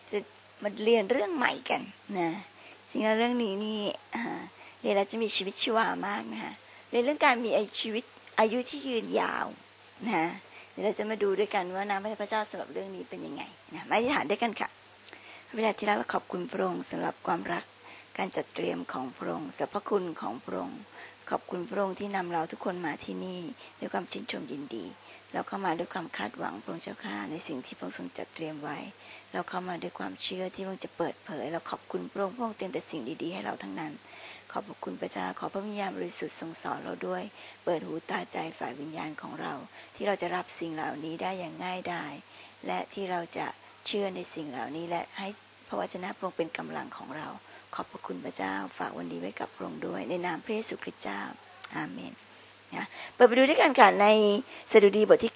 จะมาเรียนเรื่องใหม่กันนะจริงๆเรื่องนี้นี่เรียนแล้วจะมีชีวิตชีวามากนะคะเรียนเรื่องการมีชีวิตอายุที่ยืนยาวนะเดี๋ยวเราจะมาดูด้วยกันว่าน้ำพระเจ้าสำหรับเรื่องนี้เป็นยังไงนะมาอธิษฐานด้วยกันค่ะเวลาที่เราขอบคุณพระองค์สำหรับความรักการจัดเตรียมของพระองค์สรรพคุณของพระองค์ขอบคุณพระองค์ที่นำเราทุกคนมาที่นี่ด้วยความชื่นชมยินดีเราเข้ามาด้วยความคาดหวังพระองค์เจ้าข้าในสิ่งที่พระองค์ทรงจัดเตรียมไว้เราเข้ามาด้วยความเชื่อที่พระองค์จะเปิดเผยเราขอบคุณพระองค์เตรียมแต่สิ่งดีๆให้เราทั้งนั้นขอบคุณพระเจ้าขอพระวิญญาณบริสุทธิ์ทรงสอนเราด้วยเปิดหูตาใจฝ่ายวิญญาณของเราที่เราจะรับสิ่งเหล่านี้ได้อย่างง่ายดายและที่เราจะเชื่อในสิ่งเหล่านี้และให้พระวจนะพระองค์เป็นกำลังของเราขอบพระคุณพระเจ้าฝากวันนี้ไว้กับพระองค์ด้วยในนามพระเยซูคริสต์เจ้าอาเมนนะเปิดไปดูด้วยกันค่ะในสดุดีบทที่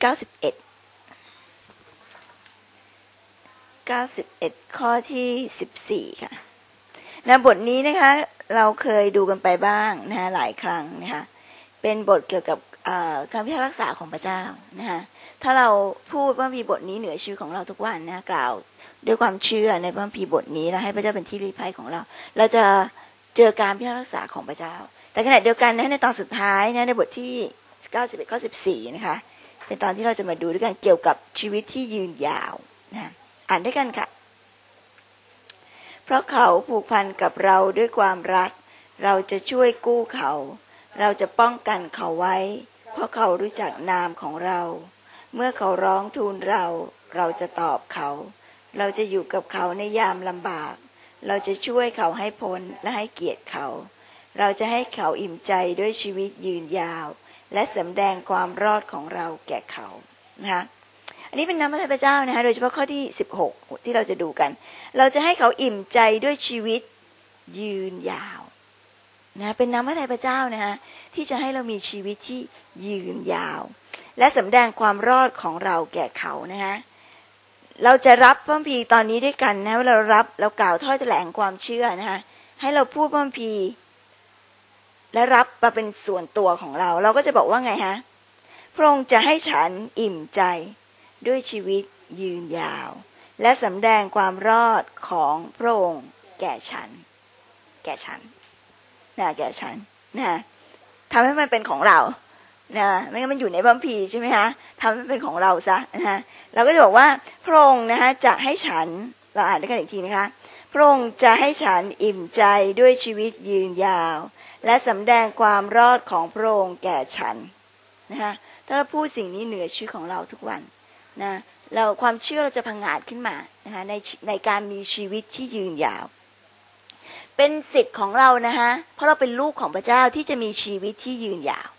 91ข้อที่14ค่ะนะบทนี้นะคะเราเคยดูกันไปบ้างนะคะหลายครั้งนะคะเป็นบทเกี่ยวกับการพิทักษ์รักษาของพระเจ้านะคะถ้าเราพูดว่ามีบทนี้เหนือชีวิตของเราทุกวันนะกล่าวด้วยความเชื่อในพระคัมภีร์บทนี้แล้วให้พระเจ้าเป็นที่ลี้ภัยของเราเราจะเจอการพิทักษ์รักษาของพระเจ้าแต่ขณะเดียวกันนะในตอนสุดท้ายนะในบทที่91ข้อ14นะคะเป็นตอนที่เราจะมาดูด้วยกันเกี่ยวกับชีวิตที่ยืนยาวนะอ่านด้วยกันค่ะเพราะเขาผูกพันกับเราด้วยความรักเราจะช่วยกู้เขาเราจะป้องกันเขาไว้เพราะเขารู้จักนามของเราเมื่อเขาร้องทูลเราเราจะตอบเขาเราจะอยู่กับเขาในยามลำบากเราจะช่วยเขาให้พ้นและให้เกียรติเขาเราจะให้เขาอิ่มใจด้วยชีวิตยืนยาวและสำแดงความรอดของเราแก่เขานะคะอันนี้เป็นน้ำพระทัยพระเจ้านะคะโดยเฉพาะข้อที่16ที่เราจะดูกันเราจะให้เขาอิ่มใจด้วยชีวิตยืนยาวนะเป็นน้ำพระทัยพระเจ้านะคะที่จะให้เรามีชีวิตที่ยืนยาวและสำแดงความรอดของเราแก่เขานะคะเราจะรับพระคัมภีร์ตอนนี้ด้วยกันนะเรารับเรากล่าวถ้อยแถลงความเชื่อนะคะให้เราพูดพระคัมภีร์และรับมาเป็นส่วนตัวของเราเราก็จะบอกว่าไงฮะพระองค์จะให้ฉันอิ่มใจด้วยชีวิตยืนยาวและสำแดงความรอดของพระองค์แก่ฉันนะแก่ฉันนะทำให้มันเป็นของเรานะไม่งั้นมันอยู่ในพระคัมภีร์ใช่ไหมคะทำให้มันเป็นของเราซะนะเราก็จะบอกว่าพระองค์นะคะจะให้ฉันเราอ่านด้วยกันอีกทีนะคะพระองค์จะให้ฉันอิ่มใจด้วยชีวิตยืนยาวและสำแดงความรอดของพระองค์แก่ฉันนะคะถ้าเราพูดสิ่งนี้เหนือชีวิตของเราทุกวันนะเราความเชื่อเราจะพังอาจขึ้นมานะคะในการมีชีวิตที่ยืนยาวเป็นสิทธิ์ของเรานะคะเพราะเราเป็นลูกของพระเจ้าที่จะมีชีวิตที่ยืนยาว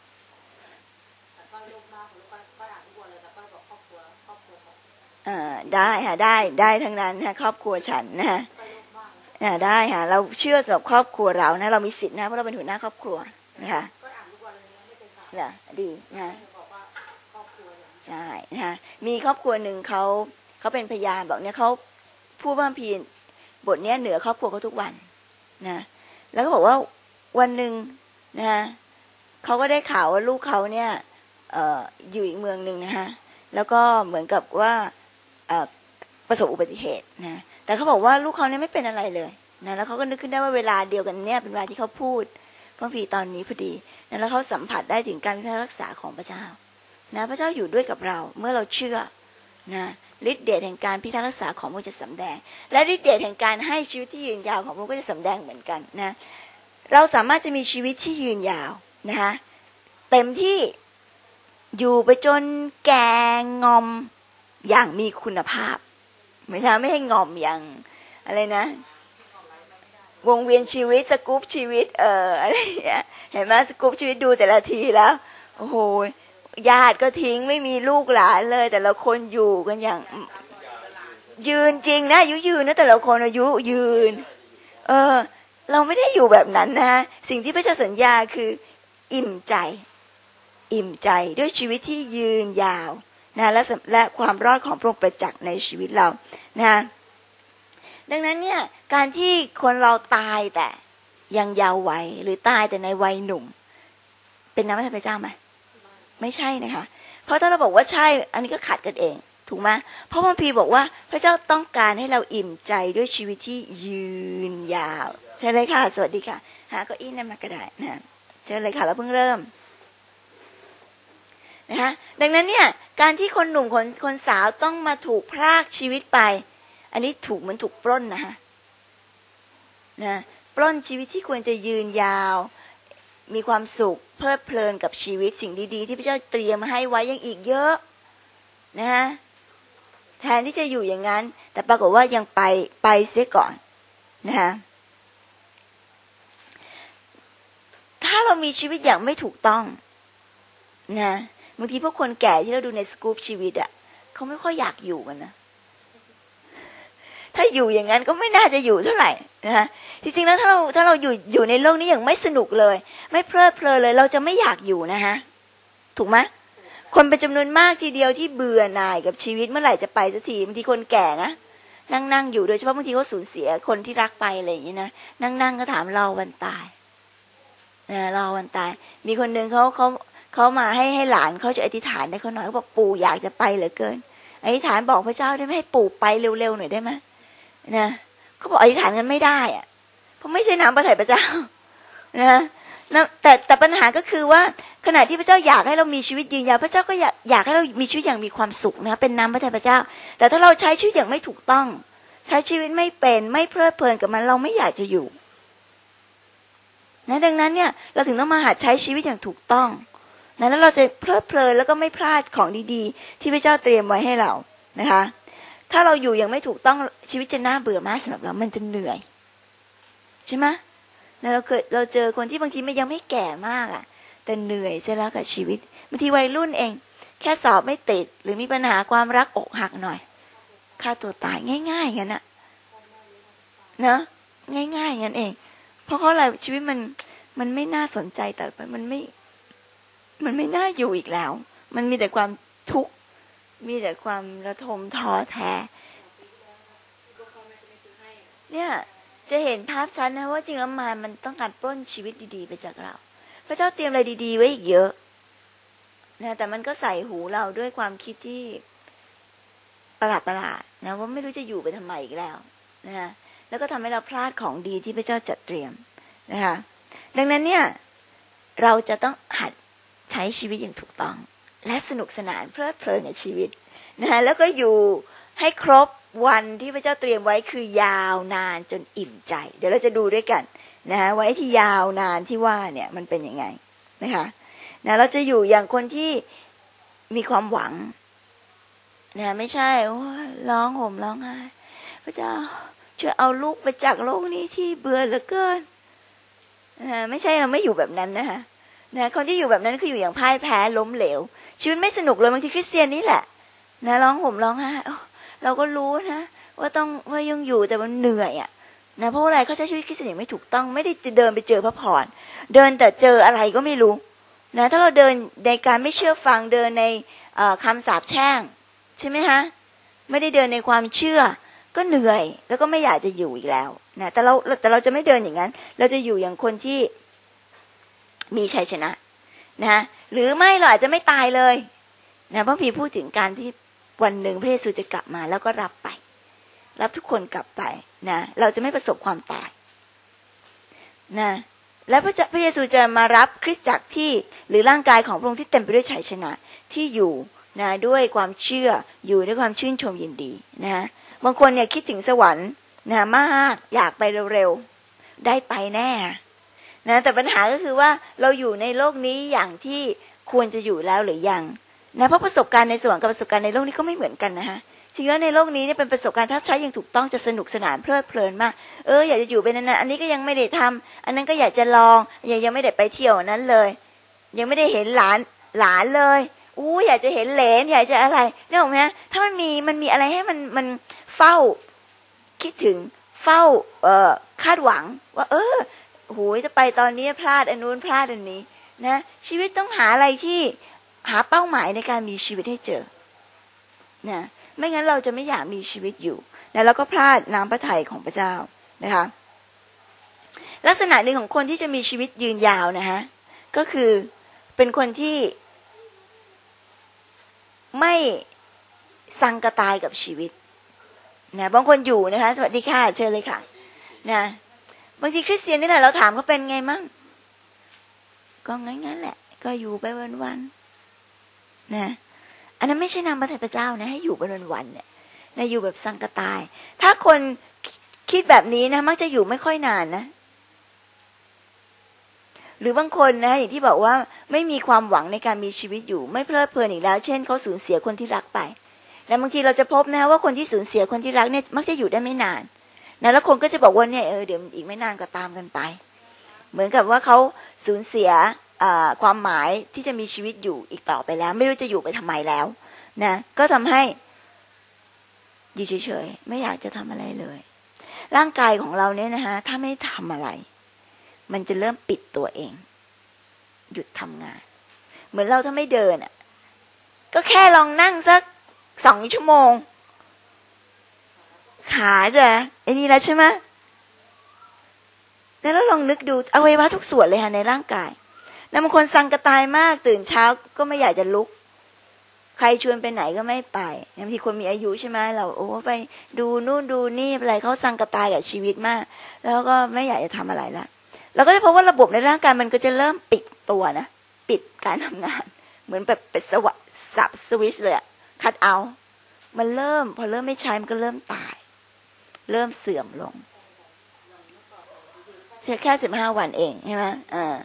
ได้ค่ะได้ทั้งนั้นนะครอบครัวฉันนะได้ค่ะเราเชื่อสำหรับครอบครัวเรานะเรามีสิทธิ์นะเพราะเราเป็นหัวหน้าครอบครัวนะคะน่ะดีนะใช่นะคะมีครอบครัวหนึ่งเขาเป็นพยานบอกเนี่ยเขาพูดว่าพีบทนี้เหนือครอบครัวเขาทุกวันนะแล้วก็บอกว่าวันหนึ่งนะเขาก็ได้ข่าวว่าลูกเขาเนี่ยอยู่อีกเมืองนึงนะคะแล้วก็เหมือนกับว่าประสบอุบัติเหตุนะแต่เขาบอกว่าลูกเขาเนี่ยไม่เป็นอะไรเลยนะแล้วเขาก็นึกขึ้นได้ว่าเวลาเดียวกันเนี่ยเป็นเวลาที่เขาพูดพระคัมภีร์ตอนนี้พอดีนะแล้วเขาสัมผัสได้ถึงการพิทักษ์รักษาของพระเจ้านะพระเจ้าอยู่ด้วยกับเราเมื่อเราเชื่อนะฤทธิ์เดชแห่งการพิทักษ์รักษาของพระองค์จะสำแดงและฤทธิ์เดชแห่งการให้ชีวิตที่ยืนยาวของพระองค์ก็จะสำแดงเหมือนกันนะเราสามารถจะมีชีวิตที่ยืนยาวนะคะเต็มที่อยู่ไปจนแก่งอมอย่างมีคุณภาพไม่ใช่ไม่ให้งอมอย่างอะไรนะวงเวียนชีวิตสกู๊ปชีวิตอะไรอย่างเงี้ยเห็นไหมสกู๊ปชีวิตดูแต่ละทีแล้วโอ้โหญาติก็ทิ้งไม่มีลูกหลานเลยแต่ละคนอยู่กันอย่างยืนจริงนะอายุยืนนะแต่ละคนอายุยืนเราไม่ได้อยู่แบบนั้นนะสิ่งที่พระเจ้าสัญญาคืออิ่มใจด้วยชีวิตที่ยืนยาวนะและความรอดของพระองค์ประจักษ์ในชีวิตเรานะดังนั้นเนี่ยการที่คนเราตายแต่ยังเยาว์วัยหรือตายแต่ในวัยหนุ่มเป็นน้ำพระทัยพระเจ้าไหมไม่ใช่นะคะเพราะถ้าเราบอกว่าใช่อันนี้ก็ขัดกันเองถถูกไหมเพราะพระคัมภีร์บอกว่าพระเจ้าต้องการให้เราอิ่มใจด้วยชีวิตที่ยืนยาวใช่เลยค่ะสวัสดีค่ะหาเก้าอี้นั่นมาก็ได้นะเชิญเลยค่ะเราเพิ่งเริ่มนะคะดังนั้นเนี่ยการที่คนหนุ่มคนสาวต้องมาถูกพรากชีวิตไปอันนี้ถูกเหมือนถูกปล้นนะคะนะปล้นชีวิตที่ควรจะยืนยาวมีความสุขเพลิดเพลินกับชีวิตสิ่งดีๆที่พระเจ้าเตรียมมาให้ไว้ยังอีกเยอะนะแทนที่จะอยู่อย่างนั้นแต่ปรากฏว่ายังไปเสียก่อนนะคะถ้าเรามีชีวิตอย่างไม่ถูกต้องนะบางทีพวกคนแก่ที่เราดูในสกู๊ปชีวิตอ่ะเขาไม่ค่อยอยากอยู่กันนะถ้าอยู่อย่างนั้นก็ไม่น่าจะอยู่เท่าไหร่นะจริงๆแล้วถ้าเราอยู่ในโลกนี้อย่างไม่สนุกเลยไม่เพลิดเพลินเลยเราจะไม่อยากอยู่นะฮะถูกไหมคนเป็นจำนวนมากทีเดียวที่เบื่อหน่ายกับชีวิตเมื่อไหร่จะไปสักทีบางทีคนแก่นะนั่งอยู่โดยเฉพาะบางทีเขาสูญเสียคนที่รักไปอะไรอย่างนี้นะนั่งก็ถามรอวันตายรอวันตายมีคนหนึ่งเขามาให้หลานเขาจะอธิษฐานให้เขาหน่อยเขาบอกปู่อยากจะไปเหลือเกินอธิษฐานบอกพระเจ้าได้ไหมให้ปู่ไปเร็วๆหน่อยได้ไหมนะเขาบอกอธิษฐานกันไม่ได้อะเพราะไม่ใช่น้ำพระทัยพระเจ้านะแต่ปัญหาก็คือว่าขณะที่พระเจ้าอยากให้เรามีชีวิตยืนยาวพระเจ้าก็อยากให้เรามีชีวิตอย่างมีความสุขนะเป็นน้ำพระทัยพระเจ้าแต่ถ้าเราใช้ชีวิตอย่างไม่ถูกต้องใช้ชีวิตไม่เป็นไม่เพลิดเพลินกับมันเราไม่อยากจะอยู่นะดังนั้นเนี่ยเราถึงต้องมาหัดใช้ชีวิตอย่างถูกต้องนะแล้วเราจะเพลิดเพลินแล้วก็ไม่พลาดของดีๆที่พระเจ้าเตรียมไว้ให้เรานะคะถ้าเราอยู่อย่างไม่ถูกต้องชีวิตจะน่าเบื่อมากสำหรับเรามันจะเหนื่อยใช่ไหมแล้วเราเจอคนที่บางทีมันยังไม่แก่มากอ่ะแต่เหนื่อยเสียแล้วกับชีวิตบางทีวัยรุ่นเองแค่สอบไม่ติดหรือมีปัญหาความรักอกหักหน่อยฆ่าตัวตายง่ายๆงั้นน่ะเนาะง่ายๆงั้นเองเพราะอะไรชีวิตมันไม่น่าสนใจแต่มันไม่น่าอยู่อีกแล้วมันมีแต่ความทุกข์มีแต่ความระทมท้อแท้เนี่ยจะเห็นภาพชัดนะว่าจริงแล้วมันต้องการปล้นชีวิตดีๆไปจากเราพระเจ้าเตรียมอะไรดีๆไว้อีกเยอะนะแต่มันก็ใส่หูเราด้วยความคิดที่ประหลาดนะว่าไม่รู้จะอยู่ไปทำไมอีกแล้วนะแล้วก็ทำให้เราพลาดของดีที่พระเจ้าจัดเตรียมนะคะดังนั้นเนี่ยเราจะต้องหัดใช้ชีวิตอย่างถูกต้องและสนุกสนานเพลิดเพลินกับชีวิตนะแล้วก็อยู่ให้ครบวันที่พระเจ้าเตรียมไว้คือยาวนานจนอิ่มใจเดี๋ยวเราจะดูด้วยกันนะไว้ที่ยาวนานที่ว่าเนี่ยมันเป็นยังไงนะคะนะเราจะอยู่อย่างคนที่มีความหวังนะไม่ใช่ร้องห่มร้องไห้พระเจ้าช่วยเอาลูกไปจากโลกนี้ที่เบื่อเหลือเกินไม่ใช่เราไม่อยู่แบบนั้นนะคะนะคนที่อยู่แบบนั้นคืออยู่อย่างพ่ายแพ้ล้มเหลวชีวิตไม่สนุกเลยบางทีคริสเตียนนี่แหละนะร้องห่มร้องไห้เราก็รู้นะว่ายังอยู่แต่มันเหนื่อยอ่ะนะเพราะอะไรเขาใช้ชีวิตคริสเตียนอย่างไม่ถูกต้องไม่ได้จะเดินไปเจอพระพรเดินแต่เจออะไรก็ไม่รู้นะถ้าเราเดินในการไม่เชื่อฟังเดินในคำสาปแช่งใช่ไหมฮะไม่ได้เดินในความเชื่อก็เหนื่อยแล้วก็ไม่อยากจะอยู่อีกแล้วนะแต่เราจะไม่เดินอย่างนั้นเราจะอยู่อย่างคนที่มีชัยชนะนะหรือไม่เราอาจจะไม่ตายเลยนะพระพีพูดถึงการที่วันหนึ่งพระเยซูจะกลับมาแล้วก็รับทุกคนกลับไปนะเราจะไม่ประสบความตายนะและพระเยซูจะมารับคริสตจักรที่หรือร่างกายของพระองค์ที่เต็มไปด้วยชัยชนะที่อยู่นะด้วยความเชื่ออยู่ด้วยความชื่นชมยินดีนะบางคนเนี่ยคิดถึงสวรรค์นะมากอยากไปเร็วๆได้ไปแน่นะแต่ปัญหาก็คือว่าเราอยู่ในโลกนี้อย่างที่ควรจะอยู่แล้วหรือยังนะเพราะประสบการณ์ในสวรรค์กับประสบการณ์ในโลกนี้ก็ไม่เหมือนกันนะคะจริงแล้วในโลกนี้เนี่ยเป็นประสบการณ์ถ้าใช้อย่างถูกต้องจะสนุกสนานเพลิดเพลินมากอยากจะอยู่ไปนานๆอันนี้ก็ยังไม่ได้ทำอันนั้นก็อยากจะลองยังไม่ได้ไปเที่ยวนั้นเลยยังไม่ได้เห็นหลานเลยอยากจะเห็นเหลนอยากจะอะไรเนี่ยหรอไหมถ้ามันมีอะไรให้มันเฝ้าคิดถึงเฝ้าคาดหวังว่าจะไปตอนนี้พลาดอันนู้นพลาดอันนี้นะชีวิตต้องหาอะไรที่หาเป้าหมายในการมีชีวิตให้เจอนะไม่งั้นเราจะไม่อยากมีชีวิตอยู่นะแล้วก็พลาดน้ำพระทัยของพระเจ้านะคะลักษณะหนึ่งของคนที่จะมีชีวิตยืนยาวนะฮะก็คือเป็นคนที่ไม่สังกตายกับชีวิตนะบางคนอยู่นะคะสวัสดีค่ะเชิญเลยค่ะนะบางทีคริสเตียนนี่แหละเราถามเขาเป็นไงมั่งก็งั้นแหละก็อยู่ไปวันๆนะอันนั้นไม่ใช่นามพระทัยพระเจ้านะให้อยู่ไปวันๆเนี่ยนะอยู่แบบสังกตายถ้าคนคิดแบบนี้นะมักจะอยู่ไม่ค่อยนานนะหรือบางคนนะอย่างที่บอกว่าไม่มีความหวังในการมีชีวิตอยู่ไม่เพลิดเพลินอีกแล้วเช่นเขาสูญเสียคนที่รักไปแล้วบางทีเราจะพบนะว่าคนที่สูญเสียคนที่รักเนี่ยมักจะอยู่ได้ไม่นานนะแล้วคนก็จะบอกว่าเนี่ยเดี๋ยวอีกไม่นานก็ตามกันไปเหมือนกับว่าเขาสูญเสียความหมายที่จะมีชีวิตอยู่อีกต่อไปแล้วไม่รู้จะอยู่ไปทำไมแล้วนะก็ทำให้อยู่เฉยๆไม่อยากจะทำอะไรเลยร่างกายของเราเนี่ยนะคะถ้าไม่ทำอะไรมันจะเริ่มปิดตัวเองหยุดทำงานเหมือนเราถ้าไม่เดินก็แค่ลองนั่งสัก2 ชั่วโมงขาจะไอ้นี่แล้วใช่ไหมแล้วลองนึกดูอวัยวะทุกส่วนเลยค่ะในร่างกายแล้วบางคนสังกตายมากตื่นเช้าก็ไม่อยากจะลุกใครชวนไปไหนก็ไม่ไปบางทีคนมีอายุใช่ไหมเราไปดูนู่นดูนี่อะไรเขาสังกตายกับชีวิตมากแล้วก็ไม่อยากจะทำอะไรละเราก็จะพบว่าระบบในร่างกายมันก็จะเริ่มปิดตัวนะปิดการทำงานเหมือนแบบเป็นสับสวิตช์เลยคัทเอาท์มันพอเริ่มไม่ใช้มันก็เริ่มตายเริ่มเสื่อมลงแค่15 วันเองใช่ไหม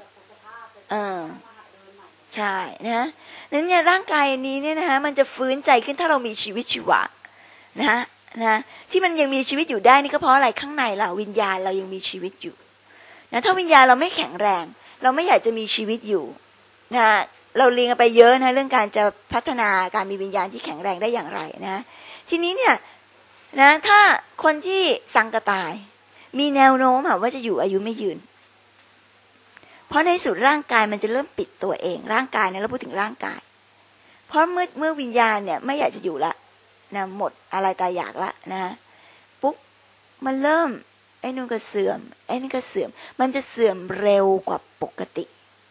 ใช่นะนั้นเนี่ยร่างกายนี้เนี่ยนะคะมันจะฟื้นใจขึ้นถ้าเรามีชีวิตชีวานะที่มันยังมีชีวิตอยู่ได้นี่ก็เพราะอะไรข้างในเราวิญญาณเรายังมีชีวิตอยู่นะถ้าวิญญาณเราไม่แข็งแรงเราไม่อยากจะมีชีวิตอยู่นะเราเรียนกันไปเยอะนะเรื่องการจะพัฒนาการมีวิญญาณที่แข็งแรงได้อย่างไรนะทีนี้เนี่ยนะถ้าคนที่สังกตายมีแนวโน้มว่าจะอยู่อายุไม่ยืนเพราะในสุดร่างกายมันจะเริ่มปิดตัวเองร่างกายนะเราพูดถึงร่างกายเพราะเมื่อวิญญาณเนี่ยไม่อยากจะอยู่ละนะหมดอะไรตายอยากละนะปุ๊บมันเริ่มไอ้นู่นก็เสื่อมไอ้นี่ก็เสื่อมมันจะเสื่อมเร็วกว่าปกติ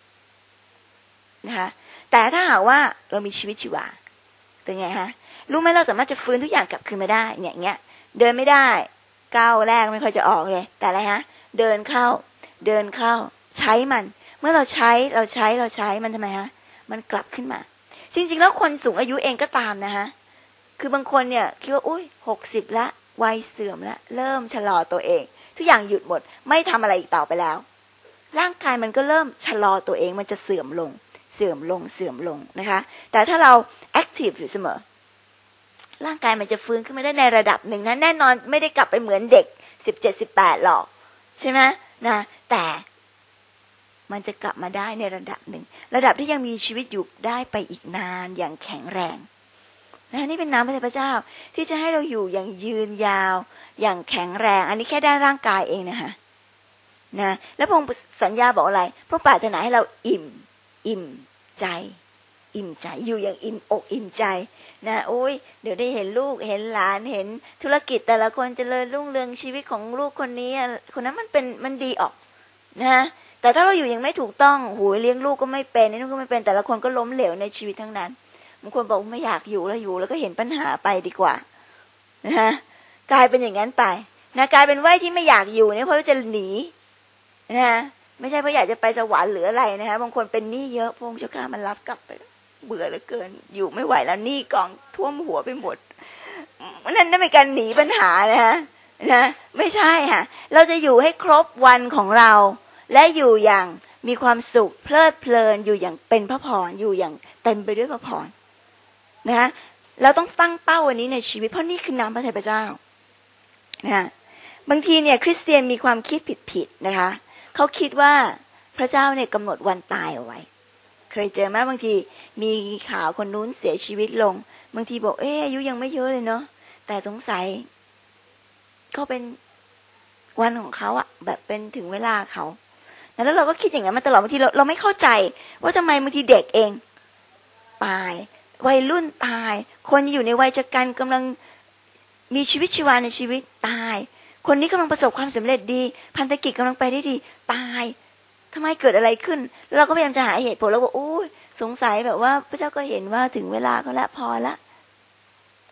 นะคะแต่ถ้าหากว่าเรามีชีวิตชีวาเป็นไงฮะรู้ไหมเราสามารถจะฟื้นทุกอย่างกลับคืนมาได้เนี่ยเดินไม่ได้ก้าวแรกไม่ค่อยจะออกเลยแต่อะไรฮะเดินเข้าใช้มันเมื่อเราใช้มันทำไมฮะมันกลับขึ้นมาจริงๆแล้วคนสูงอายุเองก็ตามนะฮะคือบางคนเนี่ยคิดว่าอุ้ย60ละวัยเสื่อมละเริ่มชะลอตัวเองทุกอย่างหยุดหมดไม่ทำอะไรอีกต่อไปแล้วร่างกายมันก็เริ่มชะลอตัวเองมันจะเสื่อมลงนะคะแต่ถ้าเราแอคทีฟอยู่เสมอร่างกายมันจะฟื้นขึ้นมาได้ในระดับหนึ่งนะแน่นอนไม่ได้กลับไปเหมือนเด็ก17-18หรอกใช่ไหมนะแต่มันจะกลับมาได้ในระดับหนึ่งระดับที่ยังมีชีวิตอยู่ได้ไปอีกนานอย่างแข็งแรงนะนี่เป็นน้ำพระทัยพระเจ้าที่จะให้เราอยู่อย่างยืนยาวอย่างแข็งแรงอันนี้แค่ด้านร่างกายเองนะคะนะแล้วพระองค์สัญญาบอกอะไรพระปรารถนาให้เราอิ่มใจอยู่อย่างอิ่มอกอิ่มใจนะโอ้ยเดี๋ยวได้เห็นลูกเห็นหลานเห็นธุรกิจแต่ละคนเจริญรุ่งเรืองชีวิตของลูกคนนี้คนนั้นมันดีออกนะแต่ถ้าเราอยู่ยังไม่ถูกต้องหูเลี้ยงลูกก็ไม่เป็นนี่ก็ไม่เป็นแต่ละคนก็ล้มเหลวในชีวิตทั้งนั้นบางคนบอกไม่อยากอยู่แล้วก็เห็นปัญหาไปดีกว่านะกลายเป็นอย่างนั้นไปนะกลายเป็นว่าที่ไม่อยากอยู่เนี่ยเพราะว่าจะหนีนะไม่ใช่เพราะอยากจะไปสวรรค์หรืออะไรนะคะบางคนเป็นหนี้เยอะพระองค์เจ้าข้ามันรับกลับไปเบื่อเหลือเกินอยู่ไม่ไหวแล้วหนี้กองท่วมหัวไปหมดนั่นเป็นการหนีปัญหานะไม่ใช่ค่ะเราจะอยู่ให้ครบวันของเราและอยู่อย่างมีความสุขเพลิดเพลินอยู่อย่างเป็นพระพรอยู่อย่างเต็มไปด้วยพระพรนะคะเราต้องตั้งเป้าวันนี้ในชีวิตเพราะนี่คือน้ำพระทัยพระเจ้านะบางทีเนี่ยคริสเตียนมีความคิดผิดนะคะเขาคิดว่าพระเจ้าเนี่ยกำหนดวันตายเอาไว้เคยเจอไหมบางทีมีข่าวคนนู้นเสียชีวิตลงบางทีบอกอายุยังไม่เยอะเลยเนาะแต่สงสัยเขาเป็นวันของเขาแบบเป็นถึงเวลาเขาแล้วเราก็คิดอย่างนั้นมาตลอดบางทีเราไม่เข้าใจว่าทำไมบางทีเด็กเองตายวัยรุ่นตายคนอยู่ในวัยชรากำลังมีชีวิตชีวาในชีวิตตายคนนี้กำลังประสบความสำเร็จดีพันธกิจกำลังไปได้ดีตายทำไมเกิดอะไรขึ้นเราก็พยายามจะหาเหตุผลแล้วว่าสงสัยแบบว่าพระเจ้าก็เห็นว่าถึงเวลาก็แล้วพอละ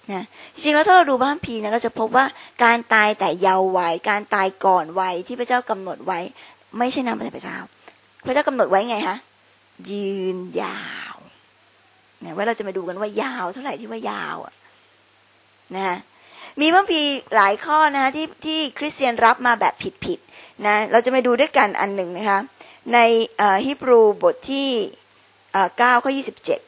นะจริงๆแล้วถ้าเราดูพระคัมภีร์นะเราจะพบว่าการตายแต่เยาว์วัยการตายก่อนวัยที่พระเจ้ากำหนดไว้ไม่ใช่นำมาจากพระเจ้าพระเจ้ากำหนดไว้ไงคะยืนยาวเนี่ยว่าเราจะมาดูกันว่ายาวเท่าไหร่ที่ว่ายาวนะมีพระคัมภีร์หลายข้อนะคะที่คริสเตียนรับมาแบบผิดๆนะเราจะมาดูด้วยกันอันหนึ่งนะคะในฮีบรูบทที่9 ข้อ 27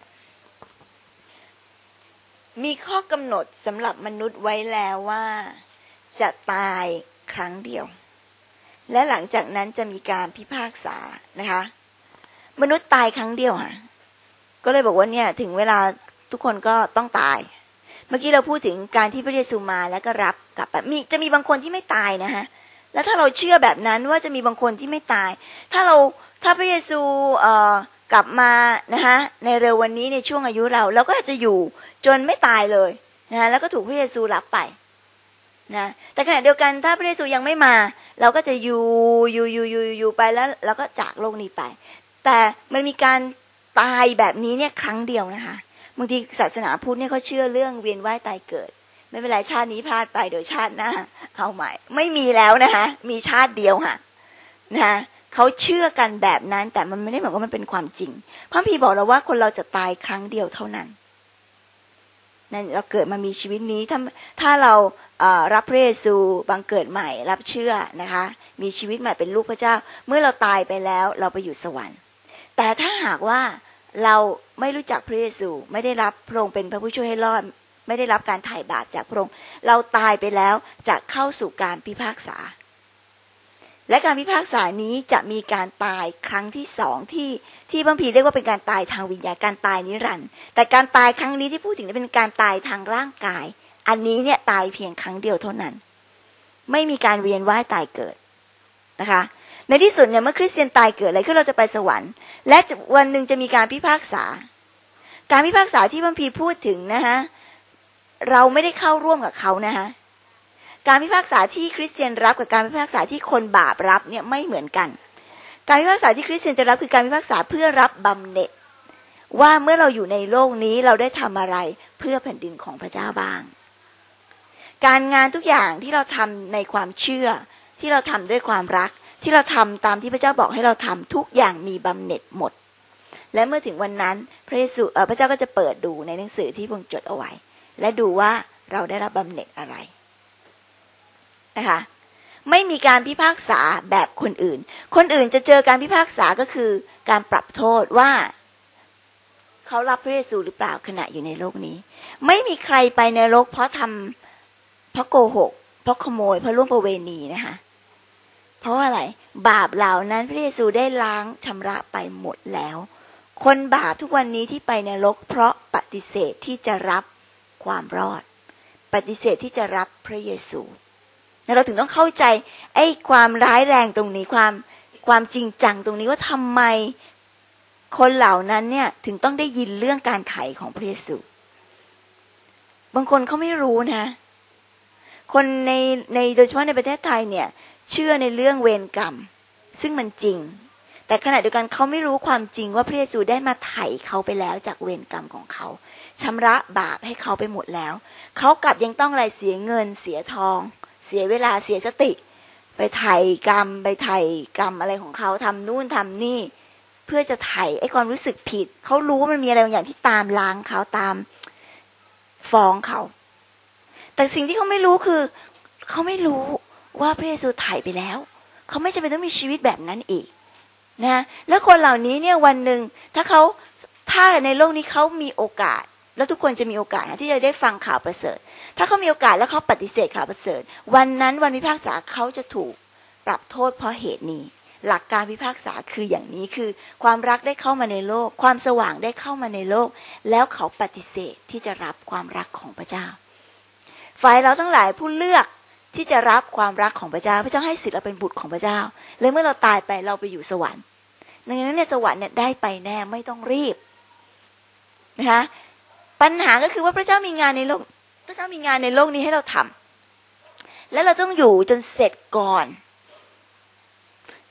มีข้อกำหนดสำหรับมนุษย์ไว้แล้วว่าจะตายครั้งเดียวและหลังจากนั้นจะมีการพิพากษานะคะมนุษย์ตายครั้งเดียวค่ะก็เลยบอกว่าเนี่ยถึงเวลาทุกคนก็ต้องตายเมื่อกี้เราพูดถึงการที่พระเยซูมาแล้วก็รับกลับจะมีบางคนที่ไม่ตายนะคะแล้วถ้าเราเชื่อแบบนั้นว่าจะมีบางคนที่ไม่ตายถ้าพระเยซูกลับมานะคะในเร็ววันนี้ในช่วงอายุเราก็อาจจะอยู่จนไม่ตายเลยนะแล้วก็ถูกพระเยซูรับไปนะแต่ขณะเดียวกันถ้าพระเยซูยังไม่มาเราก็จะอยู่ไปแล้วเราก็จากโลกนี้ไปแต่มันมีการตายแบบนี้เนี่ยครั้งเดียวนะคะบางทีศาสนาพุทธเนี่ยเขาเชื่อเรื่องเวียนว่ายตายเกิดไม่เป็นไรชาตินี้พลาดไปเดี๋ยวชาติหน้าเอาใหม่ไม่มีแล้วนะคะมีชาติเดียวค่ะนะคะเขาเชื่อกันแบบนั้นแต่มันไม่ได้หมายความว่ามันเป็นความจริงพระคัมภีร์บอกเราว่าคนเราจะตายครั้งเดียวเท่านั้นนั่นเราเกิดมามีชีวิตนี้ถ้าเรารับพระเยซูบังเกิดใหม่รับเชื่อนะคะมีชีวิตใหม่เป็นลูกพระเจ้าเมื่อเราตายไปแล้วเราไปอยู่สวรรค์แต่ถ้าหากว่าเราไม่รู้จักพระเยซูไม่ได้รับพระองค์เป็นพระผู้ช่วยให้รอดไม่ได้รับการไถ่บาปจากพระองค์เราตายไปแล้วจะเข้าสู่การพิพากษาและการพิพากษานี้จะมีการตายครั้งที่สองที่พระคัมภีร์เรียกว่าเป็นการตายทางวิญญาณการตายนิรันดร์แต่การตายครั้งนี้ที่พูดถึงเป็นการตายทางร่างกายอันนี้เนี่ยตายเพียงครั้งเดียวเท่านั้นไม่มีการเวียนว่ายตายเกิดนะคะในที่สุดเนี่ยเมื่อคริสเตียนตายเกิดอะไรขึ้นเราจะไปสวรรค์และวันหนึ่งจะมีการพิพากษาการพิพากษาที่พระคัมภีร์พูดถึงนะคะเราไม่ได้เข้าร่วมกับเขานะคะการพิพากษาที่คริสเตียนรับกับการพิพากษาที่คนบาปรับเนี่ยไม่เหมือนกันการพิพากษาที่คริสเตียนจะรับคือการพิพากษาเพื่อรับบำเหน็จว่าเมื่อเราอยู่ในโลกนี้เราได้ทำอะไรเพื่อแผ่นดินของพระเจ้าบ้างการงานทุกอย่างที่เราทำในความเชื่อที่เราทำด้วยความรักที่เราทำตามที่พระเจ้าบอกให้เราทำทุกอย่างมีบำเหน็จหมดและเมื่อถึงวันนั้นพระเจ้าก็จะเปิดดูในหนังสือที่พระองค์จดเอาไว้และดูว่าเราได้รับบำเหน็จอะไรนะคะไม่มีการพิพากษาแบบคนอื่นจะเจอการพิพากษาก็คือการปรับโทษว่าเขารับพระเยซูหรือเปล่าขณะอยู่ในโลกนี้ไม่มีใครไปในนรกเพราะโกหกเพราะขโมยเพราะล่วงประเวณีนะคะเพราะอะไรบาปเหล่านั้นพระเยซูได้ล้างชำระไปหมดแล้วคนบาปทุกวันนี้ที่ไปในนรกเพราะปฏิเสธที่จะรับความรอดปฏิเสธที่จะรับพระเยซูเราถึงต้องเข้าใจไอ้ความร้ายแรงตรงนี้ความจริงจังตรงนี้ว่าทำไมคนเหล่านั้นเนี่ยถึงต้องได้ยินเรื่องการไถ่ของพระเยซูบางคนเขาไม่รู้นะคนในโดยเฉพาะในประเทศไทยเนี่ยเชื่อในเรื่องเวรกรรมซึ่งมันจริงแต่ขณะเดียวกันเขาไม่รู้ความจริงว่าพระเยซูได้มาไถ่เขาไปแล้วจากเวรกรรมของเขาชำระบาปให้เขาไปหมดแล้วเขากลับยังต้องอะไรเสียเงินเสียทองเสียเวลาเสียสติไปไถ่กรรมอะไรของเขาทำนู่นทำนี่เพื่อจะไถ่ไอ้ความรู้สึกผิดเขารู้ว่ามันมีอะไรบางอย่างที่ตามล้างเขาตามฟ้องเขาแต่สิ่งที่เขาไม่รู้คือเขาไม่รู้ว่าพระเยซูไถ่ไปแล้วเขาไม่จำเป็นต้องมีชีวิตแบบนั้นอีกนะแล้วคนเหล่านี้เนี่ยวันหนึ่งถ้าในโลกนี้เขามีโอกาสแล้วทุกคนจะมีโอกาสที่จะได้ฟังข่าวประเสริฐถ้าเขามีโอกาสแล้วเขาปฏิเสธข่าวประเสริฐวันนั้นวันพิพากษาเขาจะถูกปรับโทษเพราะเหตุนี้หลักการพิพากษาคืออย่างนี้คือความรักได้เข้ามาในโลกความสว่างได้เข้ามาในโลกแล้วเขาปฏิเสธที่จะรับความรักของพระเจ้าฝ่ายเราทั้งหลายผู้เลือกที่จะรับความรักของพระเจ้าพระเจ้าให้สิทธิ์เราเป็นบุตรของพระเจ้าและเมื่อเราตายไปเราไปอยู่สวรรค์ดังนั้นในสวรรค์เนี่ยได้ไปแน่ไม่ต้องรีบนะคะปัญหาก็คือว่าพระเจ้ามีงานในโลกพระเจ้ามีงานในโลกนี้ให้เราทำและเราต้องอยู่จนเสร็จก่อน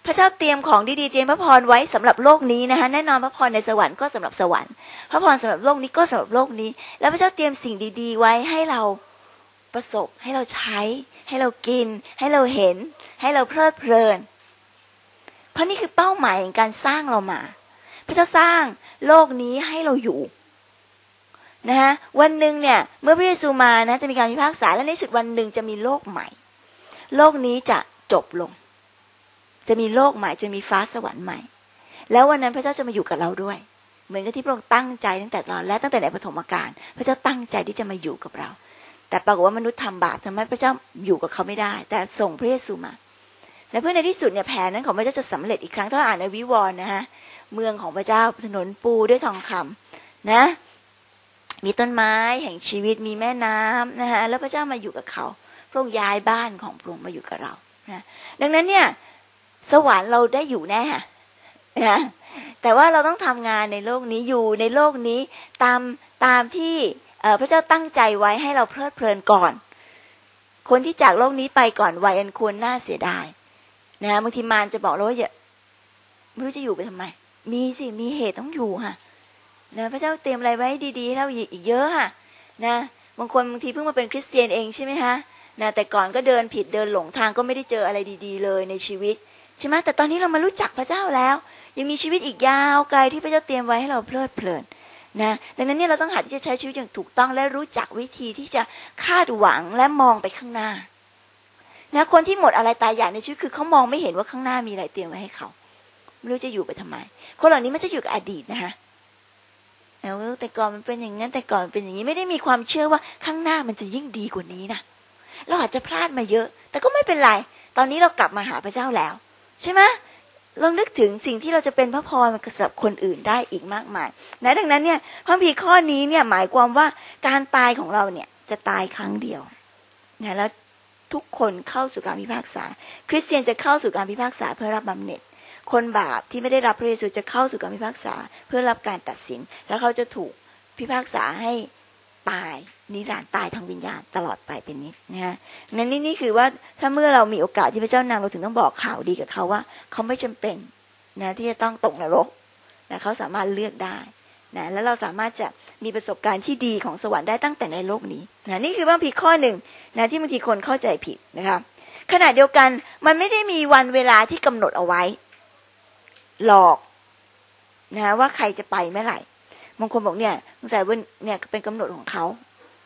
พระเจ้าเตรียมของดีๆเตรียมพระพรไว้สำหรับโลกนี้นะคะแน่นอนพระพรในสวรรค์ก็สำหรับสวรรค์พระพรสำหรับโลกนี้ก็สำหรับโลกนี้แล้วพระเจ้าเตรียมสิ่งดีๆไว้ให้เราประสบให้เราใช้ให้เรากินให้เราเห็นให้เราเพลิดเพลินเพราะนี่คือเป้าหมายในการสร้างเรามาพระเจ้าสร้างโลกนี้ให้เราอยู่นะคะวันหนึ่งเนี่ยเมื่อพระเยซูมานะจะมีการพิพากษาและในสุดวันหนึ่งจะมีโลกใหม่โลกนี้จะจบลงจะมีโลกใหม่จะมีฟ้าสวรรค์ใหม่แล้ววันนั้นพระเจ้าจะมาอยู่กับเราด้วยเหมือนกับที่พระองค์ตั้งใจตั้งแต่ตอนแรกตั้งแต่ในปฐมกาลพระเจ้าตั้งใจที่จะมาอยู่กับเราแต่ปรากฏว่ามนุษย์ทำบาปทำให้พระเจ้าอยู่กับเขาไม่ได้แต่ส่งพระเยซูมาและเพื่อในที่สุดเนี่ยแผนนั้นของพระเจ้าจะสำเร็จอีกครั้งถ้าเราอ่านในวิวรณ์นะฮะเมืองของพระเจ้าถนนปูด้วยทองคำนะมีต้นไม้แห่งชีวิตมีแม่น้ำนะฮะแล้วพระเจ้ามาอยู่กับเขาพระองค์ย้ายบ้านของพระองค์มาอยู่กับเรานะดังนั้นเนี่ยสวรรค์เราได้อยู่แน่นะแต่ว่าเราต้องทำงานในโลกนี้อยู่ในโลกนี้ตามที่พระเจ้าตั้งใจไว้ให้เราเพลิดเพลินก่อนคนที่จากโลกนี้ไปก่อนวัยอันควรน่าเสียดายนะบางทีมารจะบอกเราว่าอย่าไม่รู้จะอยู่ไปทำไมมีสิมีเหตุต้องอยู่ค่ะนะพระเจ้าเตรียมอะไรไว้ดีๆให้เราอีกเยอะค่ะนะบางคนบางทีเพิ่งมาเป็นคริสเตียนเองใช่ไหมคะนะแต่ก่อนก็เดินผิดเดินหลงทางก็ไม่ได้เจออะไรดีๆเลยในชีวิตใช่ไหมแต่ตอนนี้เรามารู้จักพระเจ้าแล้วยังมีชีวิตอีกยาวไกลที่พระเจ้าเตรียมไว้ให้เราเพลิดเพลินนะดังนั้นเนี่ยเราต้องหัดที่จะใช้ชีวิตอย่างถูกต้องและรู้จักวิธีที่จะคาดหวังและมองไปข้างหน้านะคนที่หมดอะไรตายอยากในชีวิตคือเขามองไม่เห็นว่าข้างหน้ามีอะไรเตรียมไว้ให้เขาไม่รู้จะอยู่ไปทำไมคนเหล่านี้มันจะอยู่กับอดีตนะคะแล้วแต่ก่อนมันเป็นอย่างนั้นแต่ก่อนเป็นอย่างนี้ไม่ได้มีความเชื่อว่าข้างหน้ามันจะยิ่งดีกว่านี้นะเราอาจจะพลาดมาเยอะแต่ก็ไม่เป็นไรตอนนี้เรากลับมาหาพระเจ้าแล้วใช่ไหมลองนึกถึงสิ่งที่เราจะเป็นพระพรสำหรับคนอื่นได้อีกมากมายนะดังนั้นเนี่ยพระคัมภีร์ข้อนี้เนี่ยหมายความว่าการตายของเราเนี่ยจะตายครั้งเดียวนะแล้วทุกคนเข้าสู่การพิพากษาคริสเตียนจะเข้าสู่การพิพากษาเพื่อรับบำเหน็จคนบาปที่ไม่ได้รับพระเยซูจะเข้าสู่การพิพากษาเพื่อรับการตัดสินแล้วเขาจะถูกพิพากษาให้ตายนิรันดร์ตายทางวิญญาณตลอดไปเป็นนิจนะฮะนั่นนี่คือว่าถ้าเมื่อเรามีโอกาสที่พระเจ้านำเราถึงต้องบอกข่าวดีกับเขาว่าเขาไม่จำเป็นนะที่จะต้องตกนรกนะเขาสามารถเลือกได้นะแล้วเราสามารถจะมีประสบการณ์ที่ดีของสวรรค์ได้ตั้งแต่ในโลกนี้นะนี่คือว่าผิดข้อหนึ่งนะที่บางทีคนเข้าใจผิดนะคะขณะเดียวกันมันไม่ได้มีวันเวลาที่กำหนดเอาไว้หลอกนะว่าใครจะไปเมื่อไหร่บางคนบอกเนี่ยสงสัยว่าเนี่ยเป็นกำหนดของเขา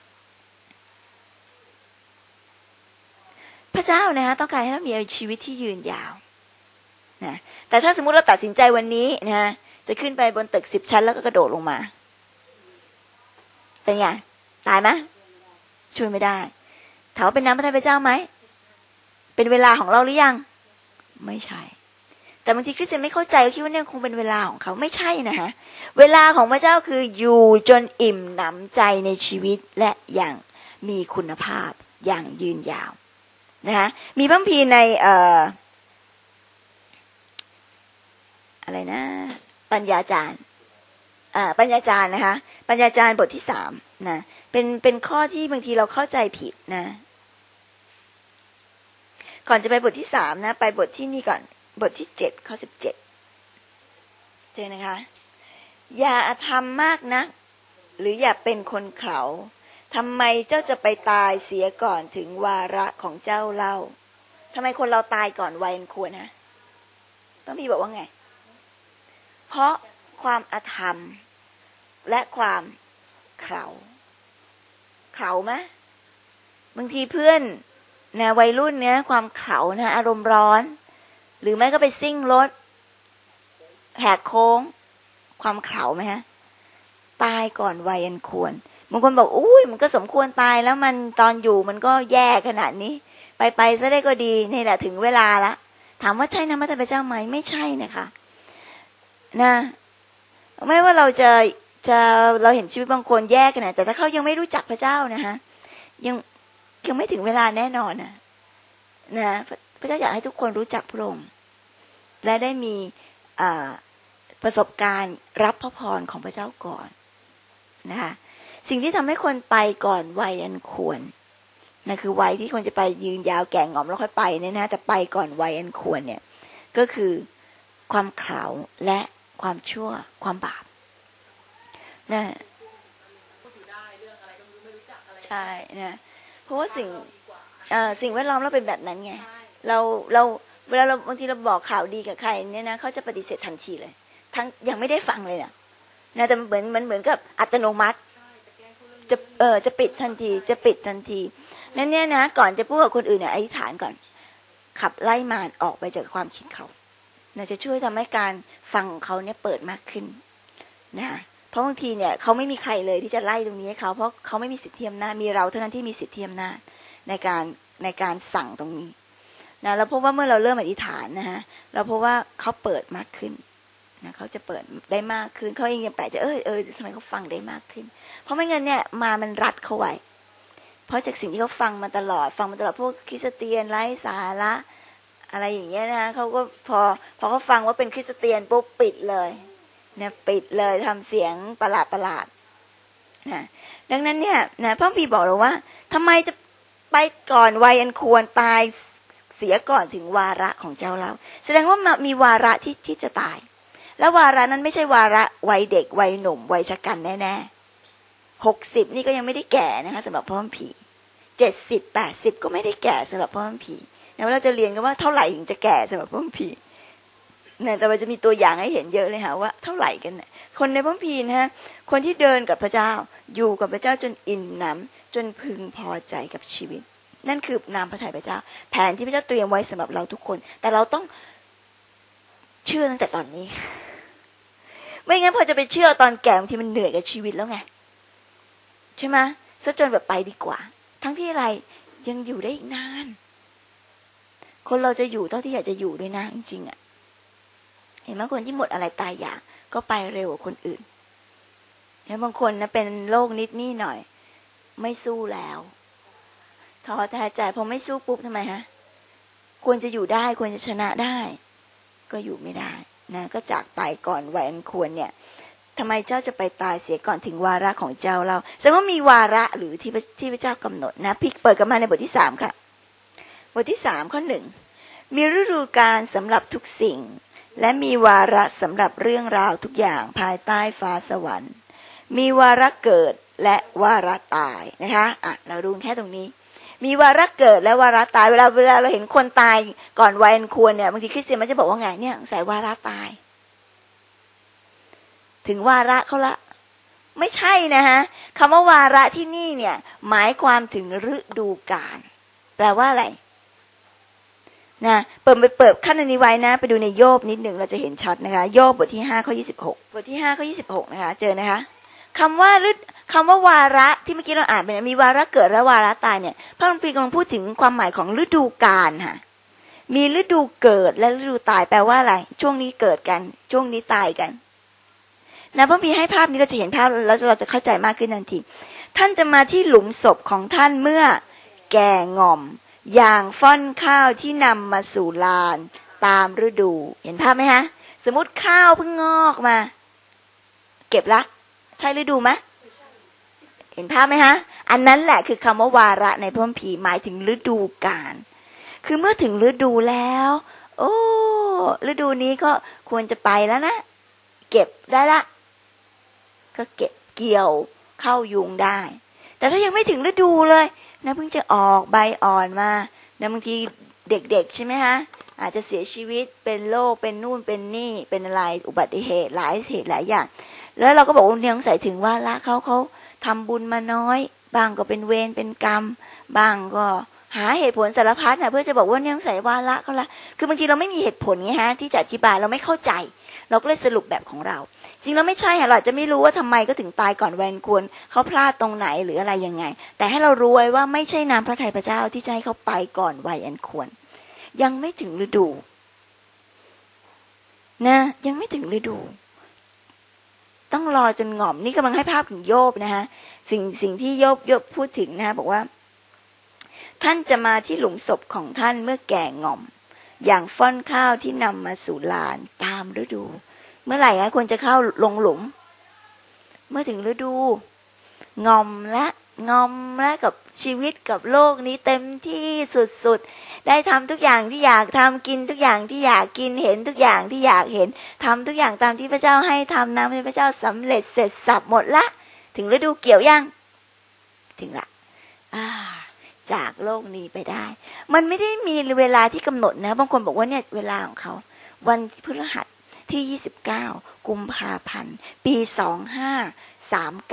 พระเจ้านะคะต้องการให้เรามีชีวิตที่ยืนยาวนะแต่ถ้าสมมุติเราตัดสินใจวันนี้นะจะขึ้นไปบนตึก10 ชั้นแล้วก็กระโดดลงมาเป็นไงตายไหมช่วยไม่ได้ถามว่าเป็นน้ำพระทัยพระเจ้าไหมเป็นเวลาของเราหรือยังไม่ใช่แต่บางทีคริสเตียนไม่เข้าใจก็คิดว่าเนี่ยคงเป็นเวลาของเขาไม่ใช่นะฮะเวลาของพระเจ้าคืออยู่จนอิ่มหนำใจในชีวิตและอย่างมีคุณภาพอย่างยืนยาวนะคะมีพระคัมภีร์ในอะไรนะปัญญาจารย์ปัญญาจารย์นะคะปัญญาจารย์บทที่3นะเป็นข้อที่บางทีเราเข้าใจผิดนะก่อนจะไปบทที่3นะไปบทที่นี่ก่อนบทที่7ข้อ17เจอนะคะอย่าทำมากนักหรืออย่าเป็นคนเขลาทำไมเจ้าจะไปตายเสียก่อนถึงวาระของเจ้าเล่าทำไมคนเราตายก่อนวัยอันควรนะต้องมีบอกว่าไงเพราะความอธรรมและความเขลาไหมบางทีเพื่อนนะวัยรุ่นเนี้ยความเขลานะอารมณ์ร้อนหรือไม่ก็ไปซิ่งรถแหกโค้งความเขลาไหมฮะตายก่อนวัยอันควรบางคนบอกอุ้ยมันก็สมควรตายแล้วมันตอนอยู่มันก็แย่ขนาดนี้ไปซะได้ก็ดีนี่แหละถึงเวลาละถามว่าใช่น้ำพระทัยพระเจ้าไหมไม่ใช่นะคะนะไม่ว่าเราเราเห็นชีวิตบางคนแย่ขนาดแต่ถ้าเขายังไม่รู้จักพระเจ้านะคะยังไม่ถึงเวลาแน่นอนนะพระเจ้าอยากให้ทุกคนรู้จักพระองค์และได้มีประสบการณ์รับพระพรของพระเจ้าก่อนนะคะสิ่งที่ทำให้คนไปก่อนวัยอันควรนั่นคือวัยที่คนจะไปยืนยาวแก่งอมแล้วค่อยไปเนี่ยนะแต่ไปก่อนวัยอันควรเนี่ยก็คือความเขลาและความชั่วความบาปนะใช่นะเพราะว่าสิ่งแวดล้อมเราเป็นแบบนั้นไงเราเวลาเราบางทีเราบอกข่าวดีกับใครเนี่ยนะเขาจะปฏิเสธทันทีเลยทั้งยังไม่ได้ฟังเลยนะแต่เหมือนกับอัตโนมัติจะปิดทันทีนั่นเนี่ยนะก่อนจะพูดกับคนอื่นเนี่ยอธิษฐานก่อนขับไล่มารออกไปจากความคิดเขาจะช่วยทำให้การฟังเขาเนี่ยเปิดมากขึ้นนะเพราะบางทีเนี่ยเขาไม่มีใครเลยที่จะไล่ตรงนี้ให้เขาเพราะเขาไม่มีสิทธิอำนาจมีเราเท่านั้นที่มีสิทธิอำนาจในการสั่งตรงนี้นะแล้วพบว่าเมื่อเราเริ่มอธิษฐานนะฮะเราพบว่าเขาเปิดมากขึ้นนะเขาจะเปิดได้มากขึ้นเขาเองยังแปลกจะทำไมเขาฟังได้มากขึ้นเพราะไม่งั้นเนี่ยมันรัดเขาไว้เพราะจากสิ่งที่เขาฟังมาตลอดพวกคริสเตียนไร้สาระอะไรอย่างเงี้ยนะเขาก็พอเขาฟังว่าเป็นคริสเตียนปุ๊บปิดเลยเนี่ยปิดเลยทำเสียงประหลาดนะดังนั้นเนี่ยนะพระพี่บอกเราว่าทำไมจะไปก่อนวัยอันควรตายเสียก่อนถึงวาระของเจ้าเราแสดงว่ามีวาระที่จะตายแล้ววาระนั้นไม่ใช่วาระวัยเด็กวัยหนุ่มวัยชะกันแน่ๆ60นี่ก็ยังไม่ได้แก่นะคะสำหรับพ่อผี70 80ก็ไม่ได้แก่สำหรับพ่อผีแล้วเราจะเรียนกันว่าเท่าไหร่ถึงจะแก่สำหรับพ่อผีเนี่ยแต่ว่าจะมีตัวอย่างให้เห็นเยอะเลยค่ะว่าเท่าไหร่กันเนี่ยคนในพ่อผีนะฮะคนที่เดินกับพระเจ้าอยู่กับพระเจ้าจนอิ่มหนำจนพึงพอใจกับชีวิตนั่นคือนามพระทัยพระเจ้าแผนที่พระเจ้าเตรียมไว้สำหรับเราทุกคนแต่เราต้องเชื่อตั้งแต่ตอนนี้ไม่งั้นพอจะไปเชื่อตอนแก่บางทีมันเหนื่อยกับชีวิตแล้วไงใช่ไหมซะจนแบบไปดีกว่าทั้งที่อะไรยังอยู่ได้อีกนานคนเราจะอยู่เท่าที่อยากจะอยู่ด้วยนะจริงๆอ่ะเห็นไหมคนที่หมดอะไรตายอยากก็ไปเร็วกว่าคนอื่นแล้วบางคนนะเป็นโรคนิดนี่หน่อยไม่สู้แล้วท้อแท้ใจพอไม่สู้ปุ๊บทำไมฮะควรจะอยู่ได้ควรจะชนะได้ก็อยู่ไม่ได้นะก็จากไปก่อนวัยอันควรเนี่ยทำไมเจ้าจะไปตายเสียก่อนถึงวาระของเจ้าเราแสดงว่ามีวาระหรือที่พระเจ้ากำหนดนะพลิกเปิดกันมาในบทที่3ค่ะบทที่3ข้อ1มีฤดูกาลสำหรับทุกสิ่งและมีวาระสำหรับเรื่องราวทุกอย่างภายใต้ฟ้าสวรรค์มีวาระเกิดและวาระตายนะคะเราดูแค่ตรงนี้มีวาระเกิดและวาระตายเวลาเราเห็นคนตายก่อนวัยอันควรเนี่ยบางทีคริสเตียนมันจะบอกว่าไงเนี่ยใส่วาระตายถึงวาระเขาละไม่ใช่นะฮะคำว่าวาระที่นี่เนี่ยหมายความถึงฤดูกาลแปลว่าอะไรนะเปิดขั้นนี้ไว้นะไปดูในโยบนิดหนึ่งเราจะเห็นชัดนะคะโยบบทที่5ข้อ26บทที่5ข้อ26นะคะเจอนะคะคำว่าวาระที่เมื่อกี้เราอ่านไปมีวาระเกิดและวาระตายเนี่ยพระคัมภีร์กำลังพูดถึงความหมายของฤดูกาลค่ะมีฤดูเกิดและฤดูตายแปลว่าอะไรช่วงนี้เกิดกันช่วงนี้ตายกันนะพระคัมภีร์ให้ภาพนี้เราจะเห็นภาพแล้วเราจะเข้าใจมากขึ้นทันทีท่านจะมาที่หลุมศพของท่านเมื่อแก่ง่อมอย่างฟ่อนข้าวที่นำมาสู่ลานตามฤดูเห็นภาพไหมฮะสมมติข้าวเพิ่งงอกมาเก็บละใช่ฤดูไหมเห็นภาพไหมฮะอันนั้นแหละคือคำว่าวาระในพระคัมภีร์หมายถึงฤดูกาลคือเมื่อถึงฤดูแล้วโอ้ฤดูนี้ก็ควรจะไปแล้วนะเก็บได้ละก็เก็บเกี่ยวเข้ายุงได้แต่ถ้ายังไม่ถึงฤดูเลยนะเพิ่งจะออกใบอ่อนมานะบางทีเด็กๆใช่ไหมฮะอาจจะเสียชีวิตเป็นโรคเป็นนู่นเป็นนี่เป็นอะไรอุบัติเหตุหลายเหตุหลายอย่างแล้วเราก็บอกว่าเนี่ยต้องใส่ถึงว่าละเขาทำบุญมาน้อยบางก็เป็นเวรเป็นกรรมบางก็หาเหตุผลสารพัดนะเพื่อจะบอกว่าเนี่ยต้องใส่ว่าละเขาละคือบางทีเราไม่มีเหตุผลไงฮะที่จะอธิบายเราไม่เข้าใจเราก็เลยสรุปแบบของเราจริงแล้วไม่ใช่เราจะไม่รู้ว่าทำไมก็ถึงตายก่อนวัยอันควรเขาพลาดตรงไหนหรืออะไรยังไงแต่ให้เรารู้ไว้ว่าไม่ใช่น้ำพระทัยพระเจ้าที่จะให้เขาไปก่อนวัยอันควรยังไม่ถึงฤดูนะยังไม่ถึงฤดูต้องรอจนง่อมนี่กำลังให้ภาพถึงโยบนะฮะสิ่งที่โยบพูดถึงนะบอกว่าท่านจะมาที่หลุมศพของท่านเมื่อแก่ง่อมอย่างฟ่อนข้าวที่นำมาสู่ลานตามฤดูเมื่อไหร่ควรจะเข้าลงหลุมเมื่อถึงฤดูงอมและกับชีวิตกับโลกนี้เต็มที่สุดได้ทำทุกอย่างที่อยากทำกินทุกอย่างที่อยากกินเห็นทุกอย่างที่อยากเห็นทำทุกอย่างตามที่พระเจ้าให้ทำนะพระเจ้าสำเร็จเสร็จสับหมดละถึงฤดูเกี่ยวยังถึงละจากโลกนี้ไปได้มันไม่ได้มีเวลาที่กำหนดนะบางคนบอกว่าเนี่ยเวลาของเขาวันพฤหัสที่29กุมภาพันธ์ปี2539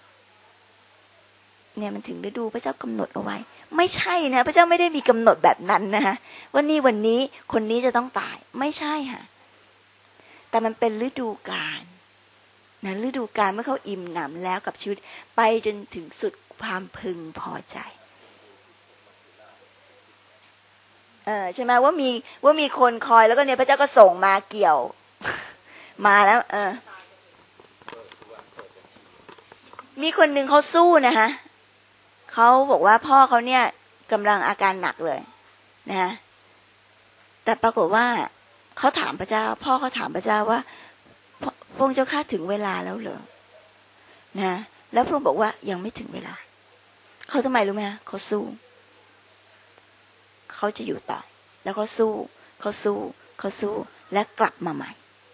เนี่ยมันถึงฤดูพระเจ้ากำหนดเอาไว้ไม่ใช่นะพระเจ้าไม่ได้มีกำหนดแบบนั้นนะคะวันนี้คนนี้จะต้องตายไม่ใช่ค่ะแต่มันเป็นฤดูกาลนะฤดูกาลเมื่อเขาอิ่มหนำแล้วกับชีวิตไปจนถึงสุดความพึงพอใจใช่ไหมว่ามีคนคอยแล้วก็เนี่ยพระเจ้าก็ส่งมาเกี่ยวมาแล้วมีคนหนึ่งเขาสู้นะคะเขาบอกว่าพ่อเขาเนี่ยกำลังอาการหนักเลยนะแต่ปรากฏว่าเขาถามพระเจ้าพ่อเขาถามพระเจ้าว่าพระองค์เจ้าข้าถึงเวลาแล้วเหรอนะแล้วพระองค์บอกว่ายังไม่ถึงเวลาเขาทำไมรู้ไหมเขาสู้เขาจะอยู่ต่อแล้วเขาสู้และกลับมาใหม่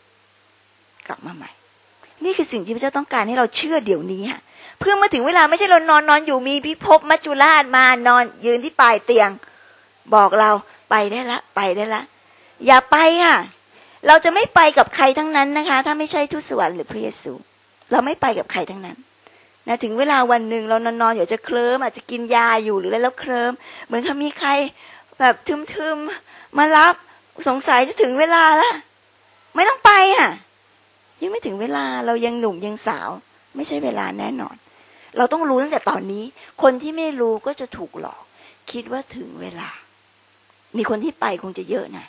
นี่คือสิ่งที่พระเจ้าต้องการให้เราเชื่อเดี๋ยวนี้ค่ะเพื่อมาถึงเวลาไม่ใช่เรานอนอยู่มีพิภพมัจจุราชมานอนยืนที่ปลายเตียงบอกเราไปได้ละอย่าไปค่ะเราจะไม่ไปกับใครทั้งนั้นนะคะถ้าไม่ใช่ทูตสวรรค์หรือพระเยซูเราไม่ไปกับใครทั้งนั้นนะถึงเวลาวันหนึ่งเรานอนอยู่จะเคลิ้มอาจจะกินยาอยู่หรืออะไรแล้วเคลิ้มเหมือนกับมีใครแบบทึมๆมารับสงสัยจะถึงเวลาแล้วไม่ต้องไปค่ะยังไม่ถึงเวลาเรายังหนุ่มยังสาวไม่ใช่เวลาแน่นอนเราต้องรู้ตั้งแต่ตอนนี้คนที่ไม่รู้ก็จะถูกหลอกคิดว่าถึงเวลามีคนที่ไปคงจะเยอะนะ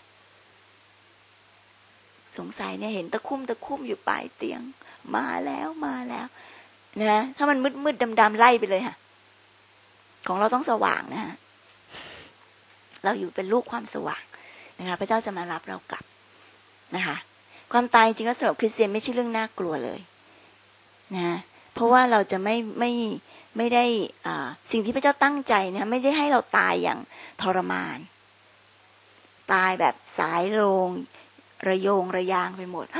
สงสัยเนี่ยเห็นตะคุ่มอยู่ปลายเตียงมาแล้วนะถ้ามันมืดดำไล่ไปเลยค่ะของเราต้องสว่างนะฮะเราอยู่เป็นลูกความสว่างนะคะพระเจ้าจะมารับเรากลับนะคะความตายจริงๆแล้วสำหรับคริสเตียนไม่ใช่เรื่องน่ากลัวเลยนะเพราะว่าเราจะไม่ได้สิ่งที่พระเจ้าตั้งใจนะไม่ได้ให้เราตายอย่างทรมานตายแบบสายโรงระโยงระยางไปหมด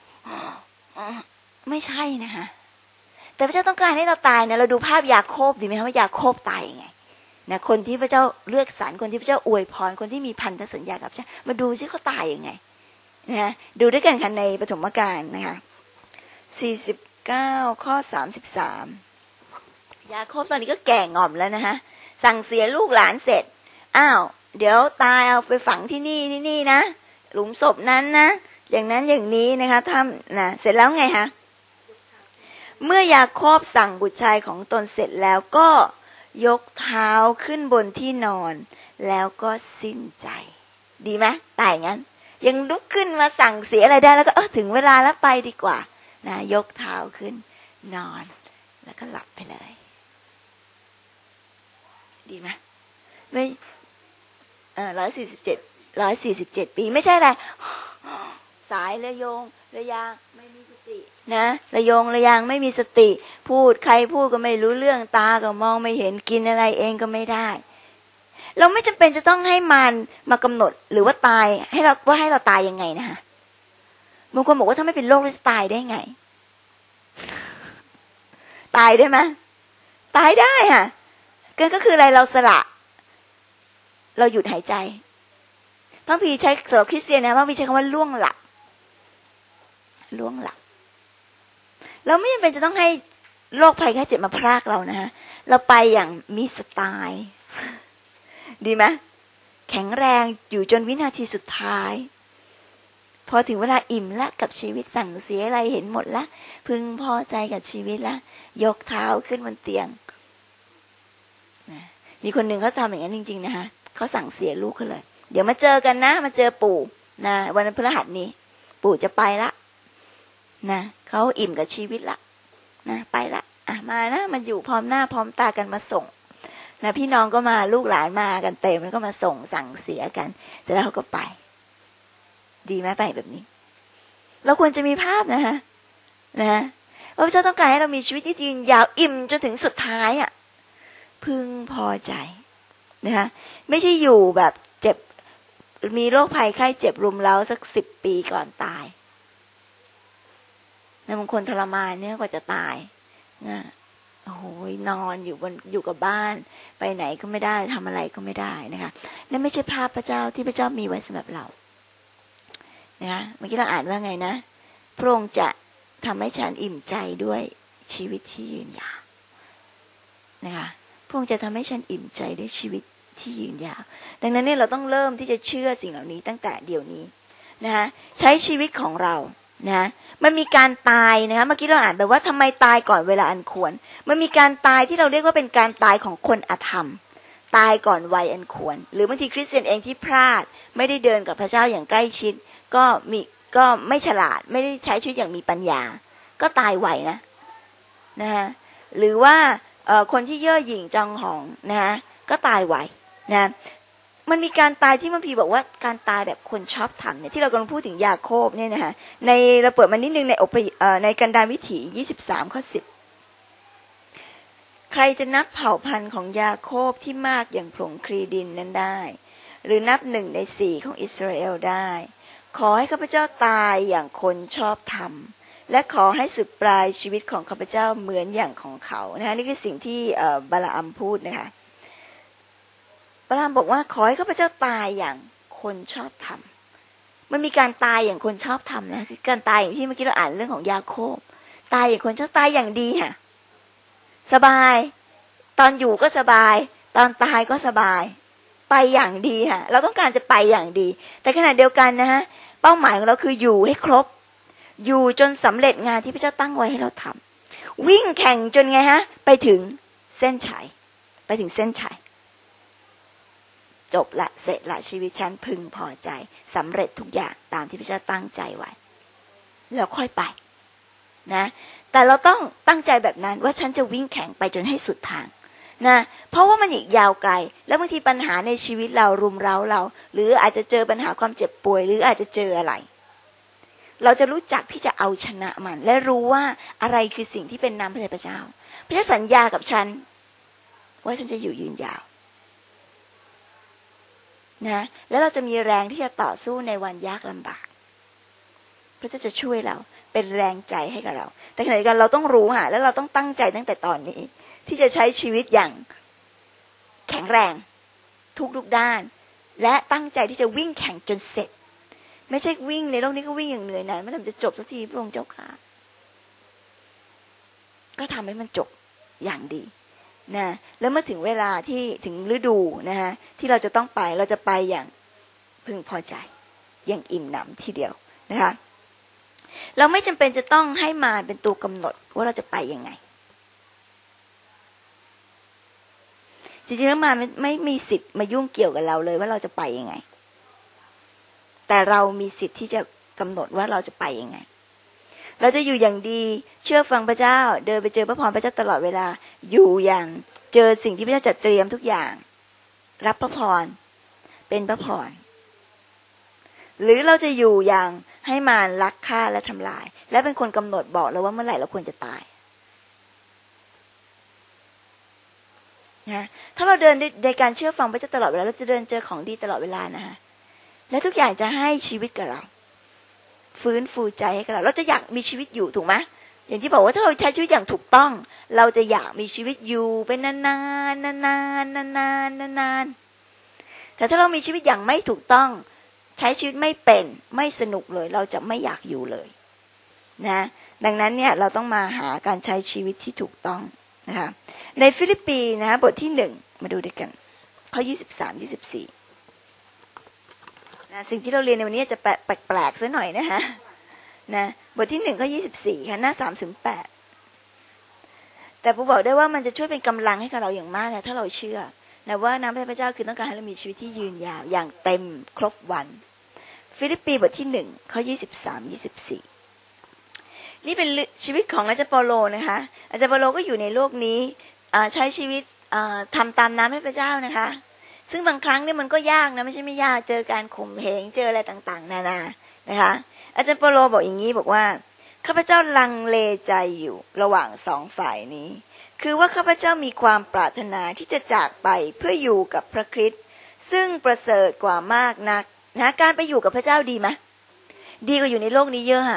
ไม่ใช่นะคะแต่พระเจ้าต้องการให้เราตายนะเราดูภาพยาโคบดีไหมคะว่ายาโคบตายยังไงนะคนที่พระเจ้าเลือกสรรคนที่พระเจ้าอวยพรคนที่มีพันธสัญญากับพระเจ้ามาดูซิเขาตายยังไงนะดูด้วยกันค่ะในปฐมกาลนะคะ49ข้อ33ยาโคบตอนนี้ก็แก่ง่อมแล้วนะคะสั่งเสียลูกหลานเสร็จเดี๋ยวตายเอาไปฝังที่นี่นะหลุมศพนั้นนะอย่างนั้นอย่างนี้นะคะทำนะเสร็จแล้วไงคะเมื่อยาโคบสั่งบุตรชายของตนเสร็จแล้วก็ยกเท้าขึ้นบนที่นอนแล้วก็สิ้นใจดีไหมตายงั้นยังลุกขึ้นมาสั่งเสียอะไรได้แล้วก็ถึงเวลาแล้วไปดีกว่านะยกเท้าขึ้นนอนแล้วก็หลับไปเลยดีไหมไม่147 ปีไม่ใช่อะไรสายระยงระยางไม่มีสตินะระยงระยางไม่มีสติพูดใครพูดก็ไม่รู้เรื่องตาก็มองไม่เห็นกินอะไรเองก็ไม่ได้เราไม่จำเป็นจะต้องให้มันมากำหนดหรือว่าตายให้เราตายยังไงนะคะบางคนบอกว่าถ้าไม่เป็นโรคจะตายได้ไงตายได้ไหมตายได้ค่ะก็คืออะไรเราสละเราหยุดหายใจพระพีใช้สำหรับคริสเตียนนะพระพีใช้คำว่าล่วงหลับเราไม่จำเป็นจะต้องให้โรคภัยแค่เจ็บมาพรากเรานะฮะเราไปอย่างมีสไตล์ดีไหมแข็งแรงอยู่จนวินาทีสุดท้ายพอถึงเวลาอิ่มละกับชีวิตสั่งเสียอะไรเห็นหมดละพึงพอใจกับชีวิตละยกเท้าขึ้นบนเตียงนะมีคนหนึ่งเขาทำอย่างนั้นจริงๆนะคะเขาสั่งเสียลูกเขาเลยเดี๋ยวมาเจอกันนะมาเจอปู่นะวันพฤหัสนี้ปู่จะไปละนะเขาอิ่มกับชีวิตละนะไปละมานะมันอยู่พร้อมหน้าพร้อมตากันมาส่งนะพี่น้องก็มาลูกหลานมากันเต็มแล้วก็มาส่งสั่งเสียกันเสร็จแล้วเขาก็ไปดีไหมไปแบบนี้เราควรจะมีภาพนะคะนะพระเจ้าต้องการให้เรามีชีวิตที่ยืนยาวอิ่มจนถึงสุดท้ายพึงพอใจนะคะไม่ใช่อยู่แบบเจ็บมีโรคภัยไข้เจ็บรุมเร้าสัก10 ปีก่อนตายบางคนทรมานเนี่ยกว่าจะตายนะโอ้โหนอนอยู่กับบ้านไปไหนก็ไม่ได้ทำอะไรก็ไม่ได้นะคะนั่นไม่ใช่ภาพพระเจ้าที่พระเจ้ามีไว้สำหรับเรานะคะเมื่อกี้เราอ่านว่าไงนะพระองค์จะทำให้ฉันอิ่มใจด้วยชีวิตที่ยืนยาวนะคะพระองค์จะทำให้ฉันอิ่มใจด้วยชีวิตที่ยืนยาวดังนั้นเนี่ยเราต้องเริ่มที่จะเชื่อสิ่งเหล่านี้ตั้งแต่เดี๋ยวนี้นะคะใช้ชีวิตของเรานะมันมีการตายนะคะเมื่อกี้เราอ่านแบบว่าทำไมตายก่อนเวลาอันควรมันมีการตายที่เราเรียกว่าเป็นการตายของคนอธรรมตายก่อนวัยอันควรหรือบางทีคริสเตียนเองที่พลาดไม่ได้เดินกับพระเจ้าอย่างใกล้ชิดก็ไม่ฉลาดไม่ได้ใช้ชีวิตอย่างมีปัญญาก็ตายไวนะฮะหรือว่าคนที่เย่อหยิ่งจองหองนะฮะก็ตายไวนะมันมีการตายที่พระพีบอกว่าการตายแบบคนชอบธรรมเนี่ยที่เรากำลังพูดถึงยาโคบเนี่ยนะคะในเราเปิดมานิดนึงในกันดารวิถี23ข้อ10ใครจะนับเผ่าพันธุ์ของยาโคบที่มากอย่างผงคลีดินนั้นได้หรือนับ1/4ของอิสราเอลได้ขอให้ข้าพเจ้าตายอย่างคนชอบธรรมและขอให้สุดปลายชีวิตของข้าพเจ้าเหมือนอย่างของเขานะคะนี่คือสิ่งที่บาลาอัมพูดนะคะบาลาอัมบอกว่าขอให้ข้าพเจ้าตายอย่างคนชอบธรรมมันมีการตายอย่างคนชอบธรรมนะคือการตายอย่างที่เมื่อกี้เราอ่านเรื่องของยาโคบตายอย่างคนชอบตายอย่างดีค่ะสบายตอนอยู่ก็สบายตอนตายก็สบายไปอย่างดีค่ะเราต้องการจะไปอย่างดีแต่ขณะเดียวกันนะฮะเป้าหมายของเราคืออยู่ให้ครบอยู่จนสำเร็จงานที่พระเจ้าตั้งไว้ให้เราทำวิ่งแข่งจนไงฮะไปถึงเส้นชัยไปถึงเส้นชัยจบละเสร็จละชีวิตฉันพึงพอใจสำเร็จทุกอย่างตามที่พระเจ้าตั้งใจไว้แล้วค่อยไปนะแต่เราต้องตั้งใจแบบนั้นว่าฉันจะวิ่งแข่งไปจนให้สุดทางนะเพราะว่ามันอีกยาวไกลแล้วบางทีปัญหาในชีวิตเรารุมเร้าเราหรืออาจจะเจอปัญหาความเจ็บป่วยหรืออาจจะเจออะไรเราจะรู้จักที่จะเอาชนะมันและรู้ว่าอะไรคือสิ่งที่เป็นนามพระทัยพระเจ้าพระเจ้าสัญญากับฉันว่าฉันจะอยู่ยืนยาวนะแล้วเราจะมีแรงที่จะต่อสู้ในวันยากลำบากพระเจ้าจะช่วยเราเป็นแรงใจให้กับเราแต่ขณะเดียวกันเราต้องรู้แล้วเราต้องตั้งใจตั้งแต่ตอนนี้ที่จะใช้ชีวิตอย่างแข็งแรงทุกด้านและตั้งใจที่จะวิ่งแข่งจนเสร็จไม่ใช่วิ่งในโลกนี้ก็วิ่งอย่างเหนื่อยหน่ายไม่ทำจะจบสักทีพระองค์เจ้าค่ะก็ทำให้มันจบอย่างดีนะแล้วเมื่อถึงเวลาที่ถึงฤดูนะฮะที่เราจะต้องไปเราจะไปอย่างพึงพอใจอย่างอิ่มหนำทีเดียวนะคะเราไม่จำเป็นจะต้องให้มารเป็นตัวกำหนดว่าเราจะไปยังไงจริงๆแล้วมารไม่มีสิทธิ์มายุ่งเกี่ยวกับเราเลยว่าเราจะไปยังไงแต่เรามีสิทธิ์ที่จะกำหนดว่าเราจะไปยังไงเราจะอยู่อย่างดีเชื่อฟังพระเจ้าเดินไปเจอพระพรพระเจ้าตลอดเวลาอยู่อย่างเจอสิ่งที่พระเจ้าจัดเตรียมทุกอย่างรับพระพรเป็นพระพรหรือเราจะอยู่อย่างให้มารลักฆ่าและทำลายและเป็นคนกำหนดบอกเราว่าเมื่อไหร่เราควรจะตายนะถ้าเราเดินในการเชื่อฟังพระเจ้าตลอดเวลาเราจะเดินเจอของดีตลอดเวลานะฮะและทุกอย่างจะให้ชีวิตกับเราฟื้นฟูใจให้กับเราจะอยากมีชีวิตอยู่ถูกไหมอย่างที่บอกว่าถ้าเราใช้ชีวิตอย่างถูกต้องเราจะอยากมีชีวิตอยู่เป็นนานๆแต่ถ้าเรามีชีวิตอย่างไม่ถูกต้องใช้ชีวิตไม่เป็นไม่สนุกเลยเราจะไม่อยากอยู่เลยนะดังนั้นเนี่ยเราต้องมาหาการใช้ชีวิตที่ถูกต้องนะคะในฟิลิปปีนะบทที่1มาดูด้วยกันข้อ23-24นะสิ่งที่เราเรียนในวันนี้จะแปลกๆซะหน่อยนะคะนะบทที่1ข้อ24ค่ะหน้า3-8แต่ผมบอกได้ว่ามันจะช่วยเป็นกำลังให้กับเราอย่างมากนะถ้าเราเชื่อนะว่าน้ำพระเจ้าคือต้องการให้เรามีชีวิตที่ยืนยาวอย่างเต็มครบวันฟิลิปปีบทที่1ข้อ23-24นี่เป็นชีวิตของอาจารย์เปาโลนะคะอาจารย์เปาโลก็อยู่ในโลกนี้ใช้ชีวิตทำตามน้ำพระเจ้านะคะซึ่งบางครั้งเนี่ยมันก็ยากนะไม่ใช่ไม่ยากเจอการข่มเหงเจออะไรต่างๆนานานะคะอาจารย์เปาโลบอกอย่างนี้บอกว่าข้าพเจ้าลังเลใจอยู่ระหว่างสองฝ่ายนี้คือว่าข้าพเจ้ามีความปรารถนาที่จะจากไปเพื่ออยู่กับพระคริสต์ซึ่งประเสริฐกว่ามากนักนะการไปอยู่กับพระเจ้าดีไหมดีกว่าอยู่ในโลกนี้เยอะค่ะ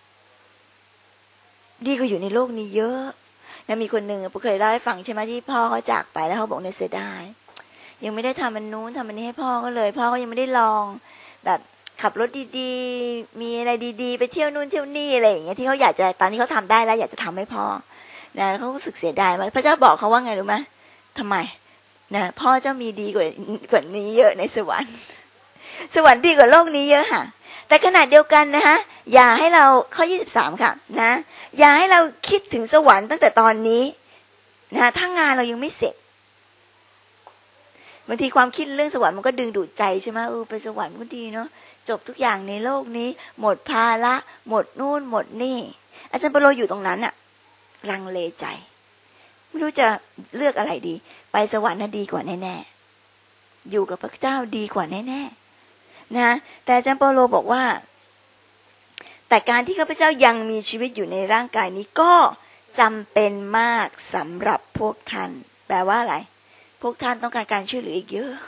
ดีกว่าอยู่ในโลกนี้เยอะนะมีคนหนึ่งผมเคยเล่าให้ฟังใช่ไหมที่พ่อเขาจากไปแล้วเขาบอกเนี่ยเสียดายยังไม่ได้ทำมันนู้นทำมันนี้ให้พ่อก็เลยพ่อก็ยังไม่ได้ลองแบบขับรถดีๆมีอะไรดีๆไปเที่ยวนู่นเที่ยวนี่อะไรอย่างเงี้ยที่เขาอยากจะตอนนี้เขาทำได้แล้วอยากจะทำให้พ่อนะเขารู้สึกเสียดายมากพระเจ้าบอกเขาว่าไงรู้ไหมทำไมนะพ่อเจ้ามีดีกว่านี้เยอะในสวรรค์สวรรค์ดีกว่าโลกนี้เยอะค่ะแต่ขณะเดียวกันนะคะอย่าให้เราข้อ23ค่ะนะอย่าให้เราคิดถึงสวรรค์ตั้งแต่ตอนนี้นะถ้างานเรายังไม่เสร็จบางทีความคิดเรื่องสวรรค์มันก็ดึงดูดใจใช่ไหมไปสวรรค์ก็ดีเนาะจบทุกอย่างในโลกนี้หมดภาระหมดนู่นหมดนี่อาจารย์เปโลอยู่ตรงนั้นอะลังเลใจไม่รู้จะเลือกอะไรดีไปสวรรค์น่ะดีกว่าแน่ๆอยู่กับพระเจ้าดีกว่าแน่ๆนะแต่อาจารย์เปโลบอกว่าแต่การที่ข้าพเจ้ายังมีชีวิตอยู่ในร่างกายนี้ก็จำเป็นมากสำหรับพวกท่านแปลว่าอะไรพวกท่านต้องการช่วยเหลืออีกเยอะ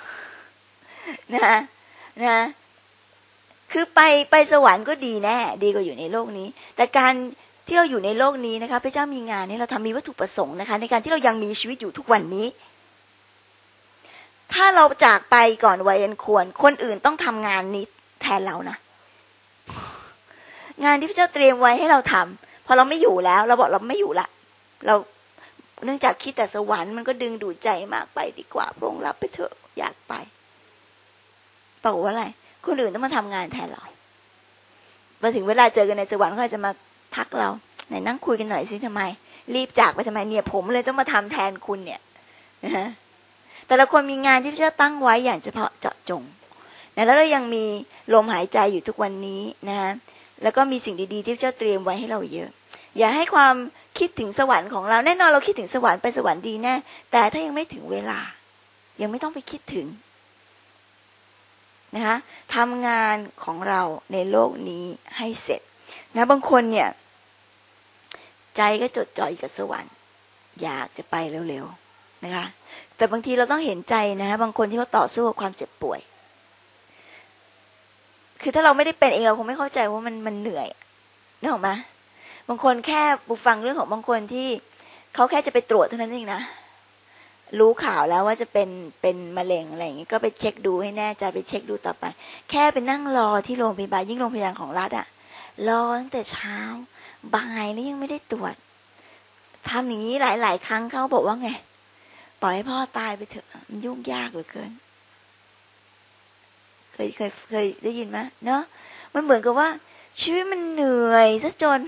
นะคือไปสวรรค์ก็ดีแน่ดีกว่าอยู่ในโลกนี้แต่การที่เราอยู่ในโลกนี้นะคะพระเจ้ามีงานให้เราทำมีวัตถุประสงค์นะคะในการที่เรายังมีชีวิตอยู่ทุกวันนี้ถ้าเราจากไปก่อนวัยอันควรคนอื่นต้องทำงานนี้แทนเรานะงานที่พระเจ้าเตรียมไว้ให้เราทำพอเราไม่อยู่แล้วเราบอกเราไม่อยู่ละเราเนื่องจากคิดแต่สวรรค์มันก็ดึงดูดใจมากไปดีกว่าพระองค์รับไปเถอะอยากไปบอกว่าอะไรคนอื่นต้องมาทำงานแทนเราพอถึงเวลาเจอกันในสวรรค์เขาจะมาทักเราไหนนั่งคุยกันหน่อยสิทำไมรีบจากไปทำไมเนี่ยผมเลยต้องมาทำแทนคุณเนี่ยนะฮะแต่ละคนมีงานที่พระเจ้าตั้งไว้อย่างเฉพาะเจาะจงนะแล้วเรายังมีลมหายใจอยู่ทุกวันนี้นะแล้วก็มีสิ่งดีๆที่พระเจ้าเตรียมไว้ให้เราเยอะอย่าให้ความคิดถึงสวรรค์ของเราแน่นอนเราคิดถึงสวรรค์ไปสวรรค์ดีแน่แต่ถ้ายังไม่ถึงเวลายังไม่ต้องไปคิดถึงนะคะทำงานของเราในโลกนี้ให้เสร็จนะบางคนเนี่ยใจก็จดจ่ออยู่กับสวรรค์อยากจะไปเร็วๆนะคะแต่บางทีเราต้องเห็นใจนะบางคนที่เขาต่อสู้กับความเจ็บป่วยคือถ้าเราไม่ได้เป็นเองเราคงไม่เข้าใจว่ามันเหนื่อยนึกออกไหมบางคนแค่บุฟังเรื่องของบางคนที่เขาแค่จะไปตรวจเท่านั้นเองนะรู้ข่าวแล้วว่าจะเป็นมะเร็งอะไรอย่างงี้ก็ไปเช็คดูให้แน่ใจไปเช็คดูต่อไปแค่ไปนั่งรอที่โรงพยาบาลยิ่งโรงพยาบาลของรัฐอะรอตั้งแต่เช้าบ่ายแล้วยังไม่ได้ตรวจทำอย่างนี้หลายๆครั้งเขาบอกว่าไงปล่อยให้พ่อตายไปเถอะมันยุ่งยากเหลือเกินเคยได้ยินไหมเนาะมันเหมือนกับว่าชีวิตมันเหนื่อยซะจน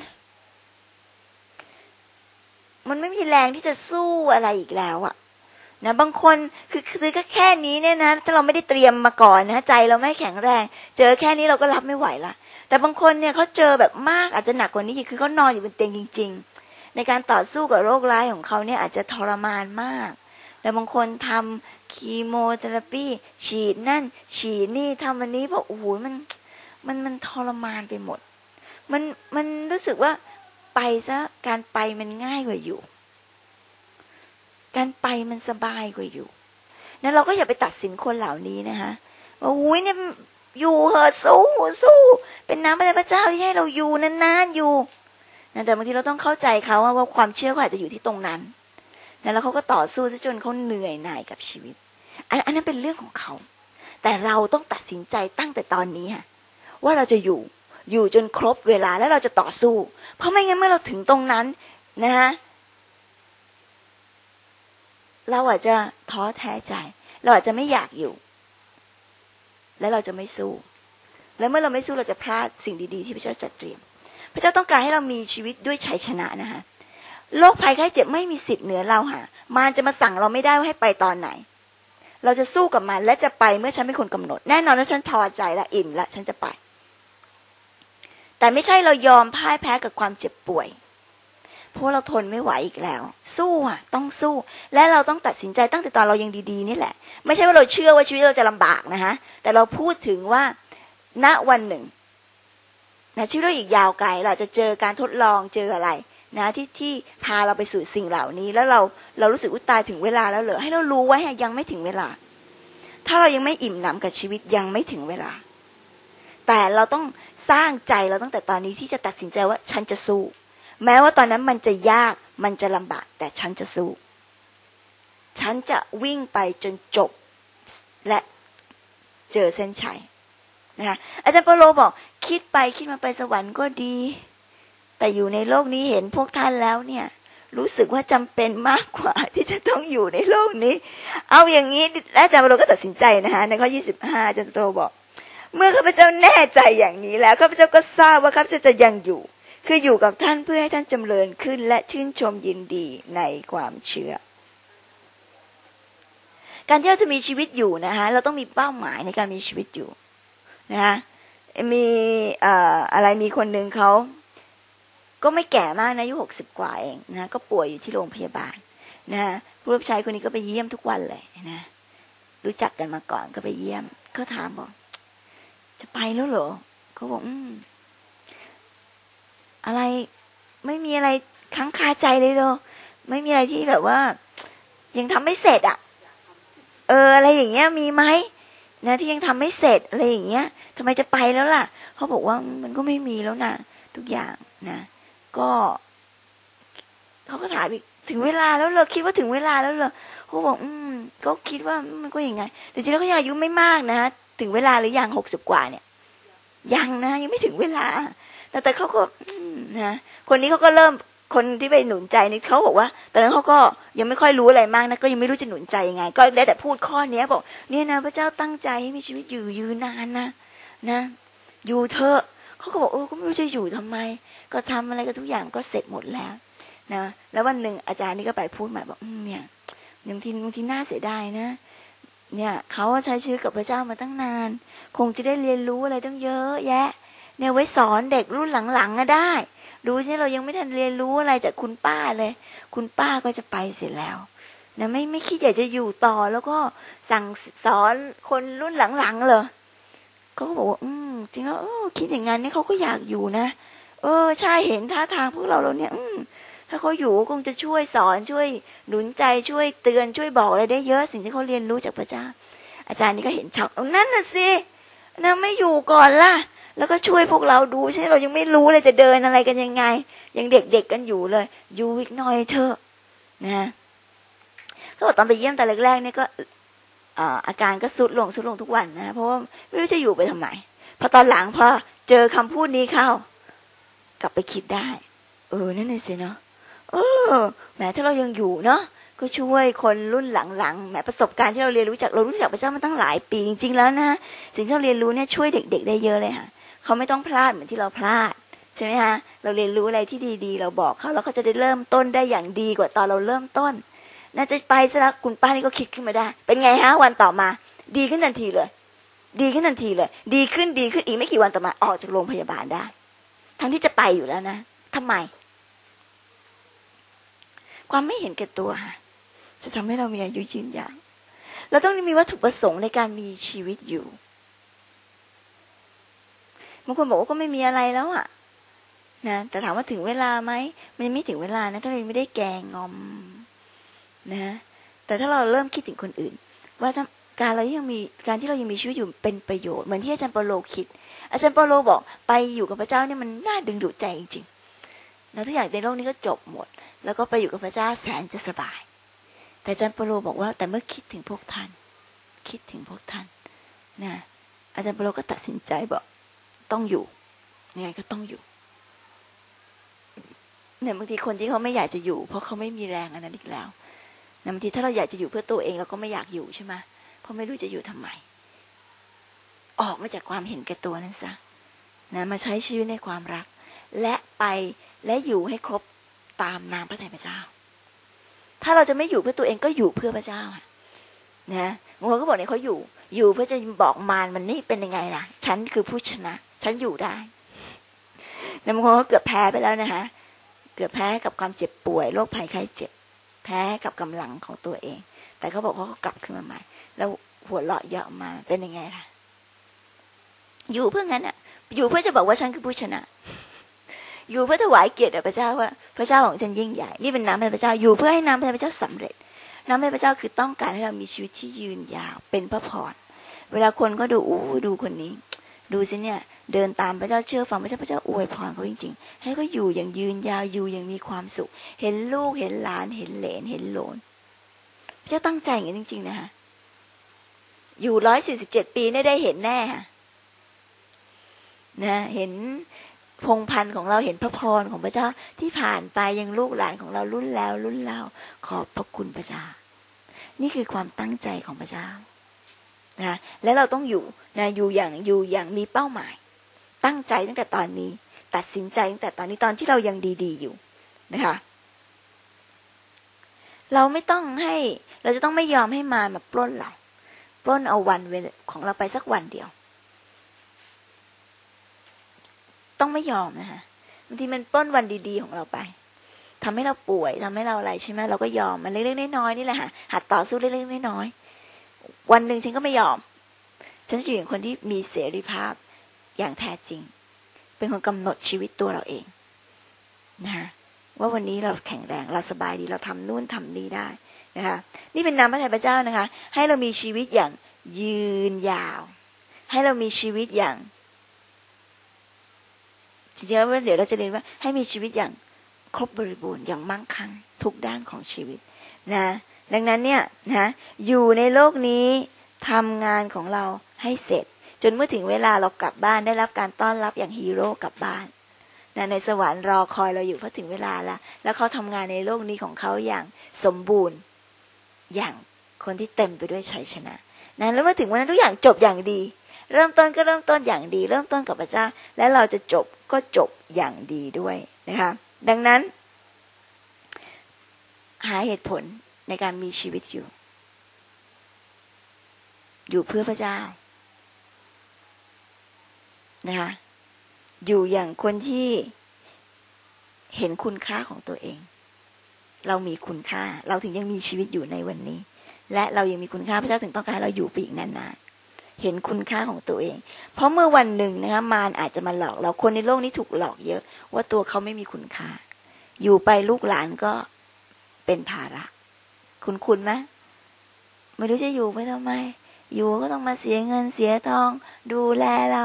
มันไม่มีแรงที่จะสู้อะไรอีกแล้วอะนะบางคนคือก็แค่นี้เนี่ยนะถ้าเราไม่ได้เตรียมมาก่อนนะใจเราไม่แข็งแรงเจอแค่นี้เราก็รับไม่ไหวละแต่บางคนเนี่ยเขาเจอแบบมากอาจจะหนักกว่านี้อีกคือเขานอนอยู่บนเตียงจริงๆในการต่อสู้กับโรคร้ายของเขาเนี่ยอาจจะทรมานมากแต่บางคนทำคีโมเทอราปีฉีดนั่นฉีดนี่ทำวันนี้บอกโอ้โหมันทรมานไปหมดมันรู้สึกว่าไปซะการไปมันง่ายกว่าอยู่การไปมันสบายกว่าอยู่นั้นเราก็อย่าไปตัดสินคนเหล่านี้นะคะว่าอุ้ยเนี่ยอยู่เหอะสู้เป็นน้ำพระเจ้าที่ให้เราอยู่นานๆอยู่นะแต่บางทีเราต้องเข้าใจเขาว่าความเชื่อเขาอาจจะอยู่ที่ตรงนั้นนะแล้วเขาก็ต่อสู้จนเขาเหนื่อยหน่ายกับชีวิตอันนั้นเป็นเรื่องของเขาแต่เราต้องตัดสินใจตั้งแต่ตอนนี้ค่ะว่าเราจะอยู่จนครบเวลาแล้วเราจะต่อสู้เพราะไม่งั้นเมื่อเราถึงตรงนั้นนะฮะเราอาจจะท้อแท้ใจเราอาจจะไม่อยากอยู่และเราจะไม่สู้และเมื่อเราไม่สู้เราจะพลาดสิ่งดีๆที่พระเจ้าจัดเตรียมพระเจ้าต้องการให้เรามีชีวิตด้วยชัยชนะนะคะโรคภัยไข้เจ็บไม่มีสิทธิ์เหนือเราค่ะมารจะมาสั่งเราไม่ได้ว่าให้ไปตอนไหนเราจะสู้กับมันและจะไปเมื่อฉันเป็นคนกำหนดแน่นอนว่าฉันพอใจและอิ่มและฉันจะไปแต่ไม่ใช่เรายอมพ่ายแพ้กับความเจ็บป่วยเพราะเราทนไม่ไหวอีกแล้วสู้ต้องสู้และเราต้องตัดสินใจตั้งแต่ตอนเรายังดีๆนี่แหละไม่ใช่ว่าเราเชื่อว่าชีวิตเราจะลำบากนะคะแต่เราพูดถึงว่าณวันหนึ่งนะชีวิตเราอีกยาวไกลเราจะเจอการทดลองเจออะไรนะที่พาเราไปสู่สิ่งเหล่านี้แล้วเรารู้สึกว่าตายถึงเวลาแล้วเหรอให้เรารู้ไว้ยังไม่ถึงเวลาถ้าเรายังไม่อิ่มหนำกับชีวิตยังไม่ถึงเวลาแต่เราต้องสร้างใจเราตั้งแต่ตอนนี้ที่จะตัดสินใจว่าฉันจะสู้แม้ว่าตอนนั้นมันจะยากมันจะลำบากแต่ฉันจะสู้ฉันจะวิ่งไปจนจบและเจอเส้นชัยนะคะอาจารย์เปโลบอกคิดไปคิดมาไปสวรรค์ก็ดีแต่อยู่ในโลกนี้เห็นพวกท่านแล้วเนี่ยรู้สึกว่าจำเป็นมากกว่าที่จะต้องอยู่ในโลกนี้เอาอย่างนี้อาจารย์เปโลก็ตัดสินใจนะคะในข้อ25อาจารย์เปโลบอกเมื่อข้าพเจ้าแน่ใจอย่างนี้แล้วข้าพเจ้าก็ทราบว่าข้าพเจ้าจะยังอยู่คืออยู่กับท่านเพื่อให้ท่านจำเริญขึ้นและชื่นชมยินดีในความเชื่อการที่เราจะมีชีวิตอยู่นะคะเราต้องมีเป้าหมายในการมีชีวิตอยู่นะคะมีอะไรมีคนนึงเขาก็ไม่แก่มากนะอายุ60กว่าเองนะก็ป่วยอยู่ที่โรงพยาบาลนะผู้รับใช้คนนี้ก็ไปเยี่ยมทุกวันเลยนะรู้จักกันมาก่อนก็ไปเยี่ยมก็ถามบอกจะไปแล้วเหรอเขาบอกอะไรไม่มีอะไรค้างคาใจเลยเหรอไม่มีอะไรที่แบบว่ายังทำไม่เสร็จอ่ะอะไรอย่างเงี้ยมีไหมนะที่ยังทำไม่เสร็จอะไรอย่างเงี้ยทำไมจะไปแล้วล่ะเขาบอกว่ามันก็ไม่มีแล้วนะทุกอย่างนะก็เขาก็ถามอีกถึงเวลาแล้วเหรอคิดว่าถึงเวลาแล้วเหรอเขาบอกก็คิดว่ามันก็อย่างไงแต่จริงแล้วเขายังอายุไม่มากนะถึงเวลาหรือยัง60กว่าเนี่ยยังนะยังไม่ถึงเวลาแต่เขาก็นะคนนี้เขาก็เริ่มคนที่ไปหนุนใจนี่เขาบอกว่าตอนนั้นเขาก็ยังไม่ค่อยรู้อะไรมากนะก็ยังไม่รู้จะหนุนใจยังไงก็ได้แต่พูดข้อนี้บอกเนี่ยนะพระเจ้าตั้งใจให้มีชีวิตอยู่ยืนนานนะอยู่เถอะเขาก็บอกก็ไม่รู้จะอยู่ทำไมก็ทำอะไรก็ทุกอย่างก็เสร็จหมดแล้วนะแล้ววันหนึ่งอาจารย์นี่ก็ไปพูดใหม่บอกเนี่ยบางทีน่าเสียดายนะเนี่ยเขาใช้ชีวิตกับพระเจ้ามาตั้งนานคงจะได้เรียนรู้อะไรตั้งเยอะแยะเนี่ยไว้สอนเด็กรุ่นหลังๆก็ได้ดูสิเรายังไม่ทันเรียนรู้อะไรจากคุณป้าเลยคุณป้าก็จะไปเสร็จแล้วนะไม่คิดอยากจะอยู่ต่อแล้วก็สั่งสอนคนรุ่นหลังๆเลยเขาก็บอกว่าจริงแล้วคิดอย่างงั้นนี่เขาก็อยากอยู่นะใช่เห็นท่าทางพวกเราเนี่ยถ้าเขาอยู่คงจะช่วยสอนช่วยหนุนใจช่วยเตือนช่วยบอกอะไรได้เยอะสิ่งที่เขาเรียนรู้จากพระเจ้าอาจารย์นี่ก็เห็นช็อกนั่นน่ะสินะไม่อยู่ก่อนล่ะแล้วก็ช่วยพวกเราดูใช่เรายังไม่รู้เลยจะเดินอะไรกันยังไงยังเด็กๆกันอยู่เลยอยู่อีกหน่อยเถอะนะก็ตอนไปเยี่ยมแต่แรกๆนี่ก็อาการก็สุดลงทุกวันนะเพราะว่าไม่รู้จะอยู่ไปทำไมพอตอนหลังพอเจอคำพูดนี้เข้ากลับไปคิดได้นั่นน่ะสิเนาะแหมถ้าเรายังอยู่เนาะก็ช่วยคนรุ่นหลังๆแหมประสบการณ์ที่เราเรียนรู้จากพระเจ้ามาตั้งหลายปีจริงๆแล้วนะสิ่งที่เราเรียนรู้เนี่ยช่วยเด็กๆได้เยอะเลยค่ะเขาไม่ต้องพลาดเหมือนที่เราพลาดใช่ไหมคะเราเรียนรู้อะไรที่ดีๆเราบอกเขาแล้วเขาจะได้เริ่มต้นได้อย่างดีกว่าตอนเราเริ่มต้นน่าจะไปซะแล้วคุณป้านี่ก็คิดขึ้นมาได้เป็นไงฮะวันต่อมาดีขึ้นทันทีเลยดีขึ้นอีกไม่กี่วันต่อมาออกจากโรงพยาบาลได้ทั้งที่จะไปอยู่แล้วนะทำไมความไม่เห็นแก่ตัวจะทำให้เรามีอายุยืนยาวเราต้องมีวัตถุประสงค์ในการมีชีวิตอยู่บางคนบอกว่าก็ไม่มีอะไรแล้วนะแต่ถามว่าถึงเวลาไหมมันไม่ถึงเวลานะถ้าเราไม่ได้แกงงอมนะแต่ถ้าเราเริ่มคิดถึงคนอื่นว่าการที่เรายังมีชีวิตอยู่เป็นประโยชน์เหมือนที่อาจารย์เปโลคิดอาจารย์เปโลบอกไปอยู่กับพระเจ้าเนี่ยมันน่าดึงดูดใจจริงๆแล้วทุกอย่างในโลกนี้ก็จบหมดแล้วก็ไปอยู่กับพระเจ้าแสนจะสบายแต่อาจารย์เปโลบอกว่าแต่เมื่อคิดถึงพวกท่านนะอาจารย์เปโลก็ตัดสินใจบอกต้องอยู่ยังไงก็ต้องอยู่เนี่ยบางทีคนที่เขาไม่อยากจะอยู่เพราะเขาไม่มีแรงอันนั้นอีกแล้วบางทีถ้าเราอยากจะอยู่เพื่อตัวเองเราก็ไม่อยากอยู่ใช่ไหมเพราะไม่รู้จะอยู่ทำไมออกมาจากความเห็นแก่ตัวนั่นซะนะมาใช้ชีวิตในความรักและไปและอยู่ให้ครบตามน้ำพระทัยพระเจ้าถ้าเราจะไม่อยู่เพื่อตัวเองก็อยู่เพื่อพระเจ้านะบางคนก็บอกเนี่ยเขาอยู่เพื่อจะบอกมารมันนี่เป็นยังไงล่ะฉันคือผู้ชนะฉันอยู่ได้แต่บางคนก็เกือบแพ้ไปแล้วนะคะเกือบแพ้กับความเจ็บป่วยโรคภัยไข้เจ็บแพ้กับกำลังของตัวเองแต่เขาบอกว่าเขากลับขึ้นมาใหม่แล้วหัวเราะเยาะมาเป็นยังไงล่ะอยู่เพื่องั้นอยู่เพื่อจะบอกว่าฉันคือผู้ชนะอยู่เพื่อถวายเกียรติแด่พระเจ้าว่าพระเจ้าของฉันยิ่งใหญ่นี่เป็นน้ำพระทัยพระเจ้าอยู่เพื่อให้น้ำพระทัยพระเจ้าสำเร็จน้ำให้พระเจ้าคือต้องการให้เรามีชีวิตที่ยืนยาวเป็นพระพรเวลาคนก็ดูดูคนนี้ดูสิเนี่ยเดินตามพระเจ้าเชื่อฟังพระเจ้าอวยพรเขาจริงๆให้เขาอยู่อย่างยืนยาวอยู่อย่างมีความสุขเห็นลูกเห็นหลานเห็นเหลนเห็นโหลนพระเจ้าตั้งใจอย่างนี้จริงๆนะคะอยู่147 ปีได้เห็นแน่ค่ะนะเห็นพงพันธุ์ของเราเห็นพระพรของพระเจ้าที่ผ่านไปยังลูกหลานของเรารุ่นแล้วรุ่นเล่าขอบพระคุณพระเจ้านี่คือความตั้งใจของพระเจ้านะและเราต้องอยู่นะอยู่อย่างมีเป้าหมายตั้งใจตั้งแต่ตอนนี้ตัดสินใจตั้งแต่ตอนนี้ตอนที่เรายังดีๆอยู่นะคะเราไม่ต้องให้เราจะต้องไม่ยอมให้มาปล้นเราปล้นเอาวันเวลาของเราไปสักวันเดียวต้องไม่ยอมนะคะบางทีมันปล้นวันดีๆของเราไปทำให้เราป่วยทำให้เราอะไรใช่ไหมเราก็ยอมมันเล็กๆน้อยๆนี่แหละค่ะหัดต่อสู้เล็กๆน้อยๆวันหนึ่งฉันก็ไม่ยอมฉันจะอยู่อย่างคนที่มีเสรีภาพอย่างแท้จริงเป็นคนกำหนดชีวิตตัวเราเองนะคะว่าวันนี้เราแข็งแรงเราสบายดีเราทำนู่นทำนี่ได้นะคะนี่เป็นน้ำพระทัยพระเจ้านะคะให้เรามีชีวิตอย่างยืนยาวให้เรามีชีวิตอย่างจริงๆแล้วเดี๋ยวเราจะเรียนว่าให้มีชีวิตอย่างครบบริบูรณ์อย่างมั่งคั่งทุกด้านของชีวิตนะดังนั้นเนี่ยนะอยู่ในโลกนี้ทำงานของเราให้เสร็จจนเมื่อถึงเวลาเรากลับบ้านได้รับการต้อนรับอย่างฮีโร่กลับบ้านนะในสวรรค์รอคอยเราอยู่เพราะถึงเวลาแล้วเขาทำงานในโลกนี้ของเขาอย่างสมบูรณ์อย่างคนที่เต็มไปด้วยชัยชนะนะแล้วเมื่อถึงวันนั้นทุกอย่างจบอย่างดีเริ่มต้นก็เริ่มต้นอย่างดีเริ่มต้นกับพระเจ้าและเราจะจบก็จบอย่างดีด้วยนะคะดังนั้นหาเหตุผลในการมีชีวิตอยู่เพื่อพระเจ้านะคะอยู่อย่างคนที่เห็นคุณค่าของตัวเองเรามีคุณค่าเราถึงยังมีชีวิตอยู่ในวันนี้และเรายังมีคุณค่าพระเจ้าถึงต้องการให้เราอยู่ไปอีกนานๆเห็นคุณค่าของตัวเองเพราะเมื่อวันหนึ่งนะคะมารอาจจะมาหลอกเราคนในโลกนี้ถูกหลอกเยอะว่าตัวเขาไม่มีคุณค่าอยู่ไปลูกหลานก็เป็นภาระคุณไหมไม่รู้จะอยู่ไปทำไมอยู่ก็ต้องมาเสียเงินเสียทองดูแลเรา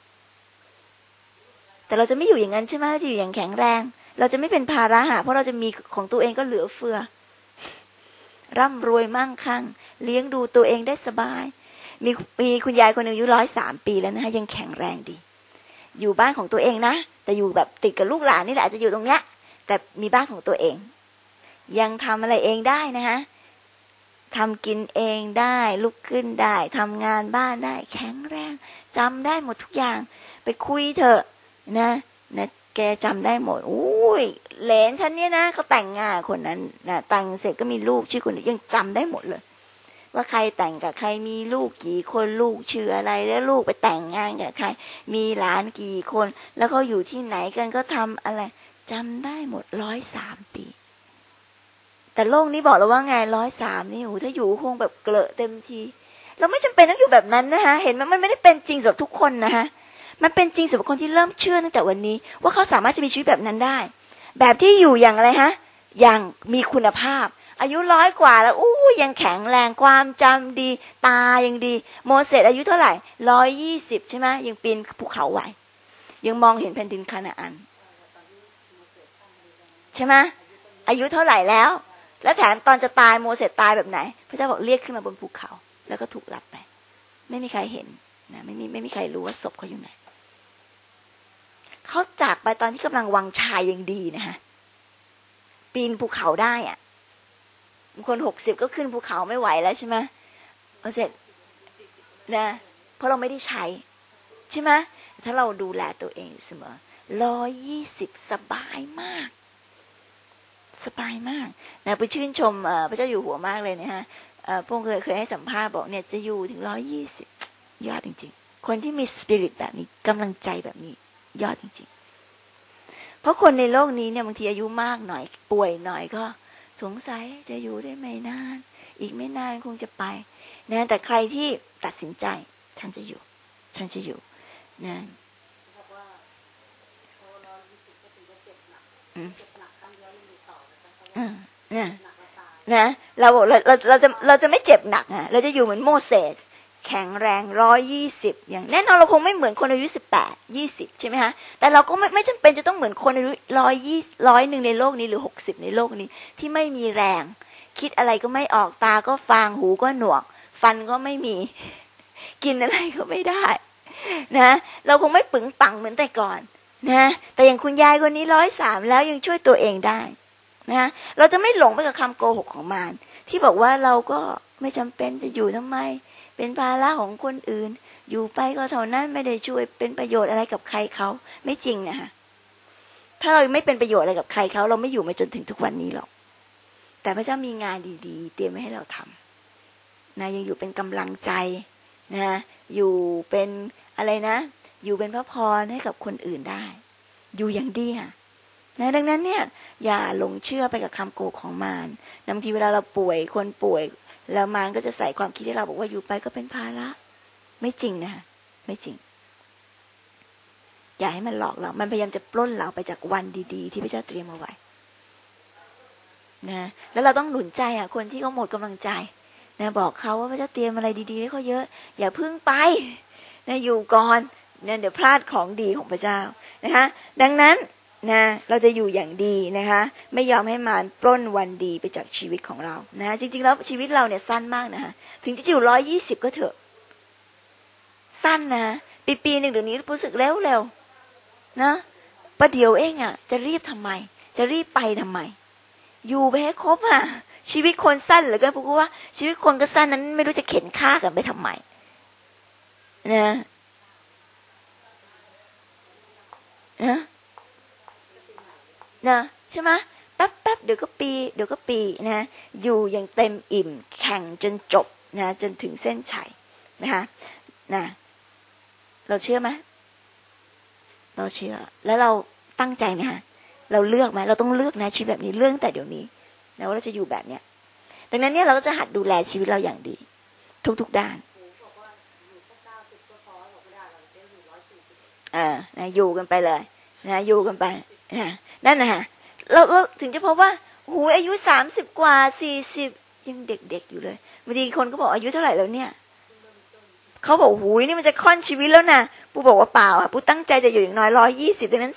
แต่เราจะไม่อยู่อย่างนั้นใช่ไหมเราจะอยู่อย่างแข็งแรงเราจะไม่เป็นภาระเพราะเราจะมีของตัวเองก็เหลือเฟือร่ำรวยมั่งคั่งเลี้ยงดูตัวเองได้สบายมีคุณยายคนหนึ่งอายุ103 ปีแล้วนะคะยังแข็งแรงดีอยู่บ้านของตัวเองนะแต่อยู่แบบติดกับลูกหลานนี่แหละอาจจะอยู่ตรงเนี้ยแต่มีบ้านของตัวเองยังทำอะไรเองได้นะคะทำกินเองได้ลุกขึ้นได้ทำงานบ้านได้แข็งแรงจำได้หมดทุกอย่างไปคุยเถอะนะแกจำได้หมดอุ้ยเหลนฉันเนี่ยนะเขาแต่งงานคนนั้นนะแต่งเสร็จก็มีลูกชื่อคนนี้ยังจำได้หมดเลยว่าใครแต่งกับใครมีลูกกี่คนลูกชื่ออะไรแล้วลูกไปแต่งงานกับใครมีหลานกี่คนแล้วเขาอยู่ที่ไหนกันก็ทำอะไรจำได้หมด103 ปีแต่โลกนี้บอกเราว่าไง103นี่โหถ้าอยู่คงแบบเกลอะเต็มทีเราไม่จำเป็นต้องอยู่แบบนั้นนะคะเห็นมันไม่ได้เป็นจริงสำหรับทุกคนนะคะมันเป็นจริงสำหรับคนที่เริ่มเชื่อตั้งแต่วันนี้ว่าเขาสามารถจะมีชีวิตแบบนั้นได้แบบที่อยู่อย่างอะไรฮะอย่างมีคุณภาพอายุ100 กว่าแล้วยังแข็งแรงความจำดีตายังดีโมเสสอายุเท่าไหร่120ใช่ไหมยังปีนภูเขาไหวยังมองเห็นแผ่นดินคานาอันใช่ไหมอายุเท่าไหร่แล้วแถมตอนจะตายโมเสสตายแบบไหนพระเจ้าบอกเรียกขึ้นมาบนภูเขาแล้วก็ถูกลับไปไม่มีใครเห็นนะไม่มีใครรู้ว่าศพเขาอยู่ไหนเขาจากไปตอนที่กำลังวังชายยังดีนะฮะปีนภูเขาได้อ่ะคน60ก็ขึ้นภูเขาไม่ไหวแล้วใช่ไหมพอเสร็จนะเพราะเราไม่ได้ใช้ใช่ไหมถ้าเราดูแลตัวเองอยู่เสมอ120สบายมากนะไปชื่นชมพระเจ้าอยู่หัวมากเลยนะฮะพวกเคยให้สัมภาษณ์บอกเนี่ยจะอยู่ถึง120ยอดจริงๆคนที่มีสปิริตแบบนี้กำลังใจแบบนี้ยอดจริงๆเพราะคนในโลกนี้เนี่ยบางทีอายุมากหน่อยป่วยหน่อยก็สงสัยจะอยู่ได้ไม่นานอีกไม่นานคงจะไปนะแต่ใครที่ตัดสินใจฉันจะอยู่นะนะเราจะไม่เจ็บหนักอ่ะเราจะอยู่เหมือนโมเสสแข็งแรง120อย่างแน่นอนเราคงไม่เหมือนคนอายุ18 20ใช่ไหมฮะแต่เราก็ไม่จำเป็นจะต้องเหมือนคนอายุ100ในโลกนี้หรือ60ในโลกนี้ที่ไม่มีแรงคิดอะไรก็ไม่ออกตาก็ฟางหูก็หนวกฟันก็ไม่มีกินอะไรก็ไม่ได้นะเราคงไม่ปึงปังเหมือนแต่ก่อนนะแต่อย่างคุณยายคนนี้103แล้วยังช่วยตัวเองได้นะเราจะไม่หลงไปกับคำโกหกของมารที่บอกว่าเราก็ไม่จำเป็นจะอยู่ทำไมเป็นภาระของคนอื่นอยู่ไปก็เท่านั้นไม่ได้ช่วยเป็นประโยชน์อะไรกับใครเขาไม่จริงนะคะถ้าเราไม่เป็นประโยชน์อะไรกับใครเขาเราไม่อยู่มาจนถึงทุกวันนี้หรอกแต่พระเจ้ามีงานดีๆเตรียมไว้ให้เราทำนะยังอยู่เป็นกำลังใจนะอยู่เป็นอะไรนะอยู่เป็นพระพรให้กับคนอื่นได้อยู่อย่างดีค่ะนะดังนั้นเนี่ยอย่าหลงเชื่อไปกับคำโกหกของมารบางทีเวลาเราป่วยคนป่วยแล้วมารก็จะใส่ความคิดให้เราบอกว่าอยู่ไปก็เป็นภาระไม่จริงนะคะไม่จริงอย่าให้มันหลอกเรามันพยายามจะปล้นเราไปจากวันดีๆที่พระเจ้าเตรียมเอาไว้นะแล้วเราต้องหนุนใจคนที่เขาหมดกำลังใจนะบอกเขาว่าพระเจ้าเตรียมอะไรดีๆให้เขาเยอะอย่าเพิ่งไปนะอยู่ก่อนนะเดี๋ยวพลาดของดีของพระเจ้านะคะดังนั้นนะเราจะอยู่อย่างดีนะคะไม่ยอมให้มารปล้นวันดีไปจากชีวิตของเรานะจริงๆแล้วชีวิตเราเนี่ยสั้นมากนะคะถึงจะอยู่120ก็เถอะสั้นนะปีนึงเดี๋ยวนี้รู้สึกเร็วๆนะประเดี๋ยวเองจะรีบทำไมจะรีบไปทำไมอยู่ไปให้ครบชีวิตคนสั้นเหลือเกินเพราะว่าชีวิตคนก็สั้นนั้นไม่รู้จะเข็นฆ่ากันไปทำไมนะใช่ไหมแป๊บเดี๋ยวก็ปีนะอยู่อย่างเต็มอิ่มแข่งจนจบนะจนถึงเส้นชัยนะคะนะเราเชื่อไหมเราเชื่อแล้วเราตั้งใจไหมฮะเราเลือกไหมเราต้องเลือกนะชีวิตแบบนี้เรื่องแต่เดี๋ยวนี้นะว่าเราจะอยู่แบบเนี้ยดังนั้นเนี่ยเราก็จะหัดดูแลชีวิตเราอย่างดีทุกด้านนะอยู่กันไปเลยนะอยู่กันไปนะนั่นนะฮะเราถึงจะพบว่าหูอายุ30กว่า40ยังเด็กๆอยู่เลยบางทีคนก็บอกอายุเท่าไหร่แล้วเนี่ยเขาบอกหูนี่มันจะค่อนชีวิตแล้วนะปูบอกว่าเปล่าปูตั้งใจจะอยู่อย่างน้อย120ดังนั้น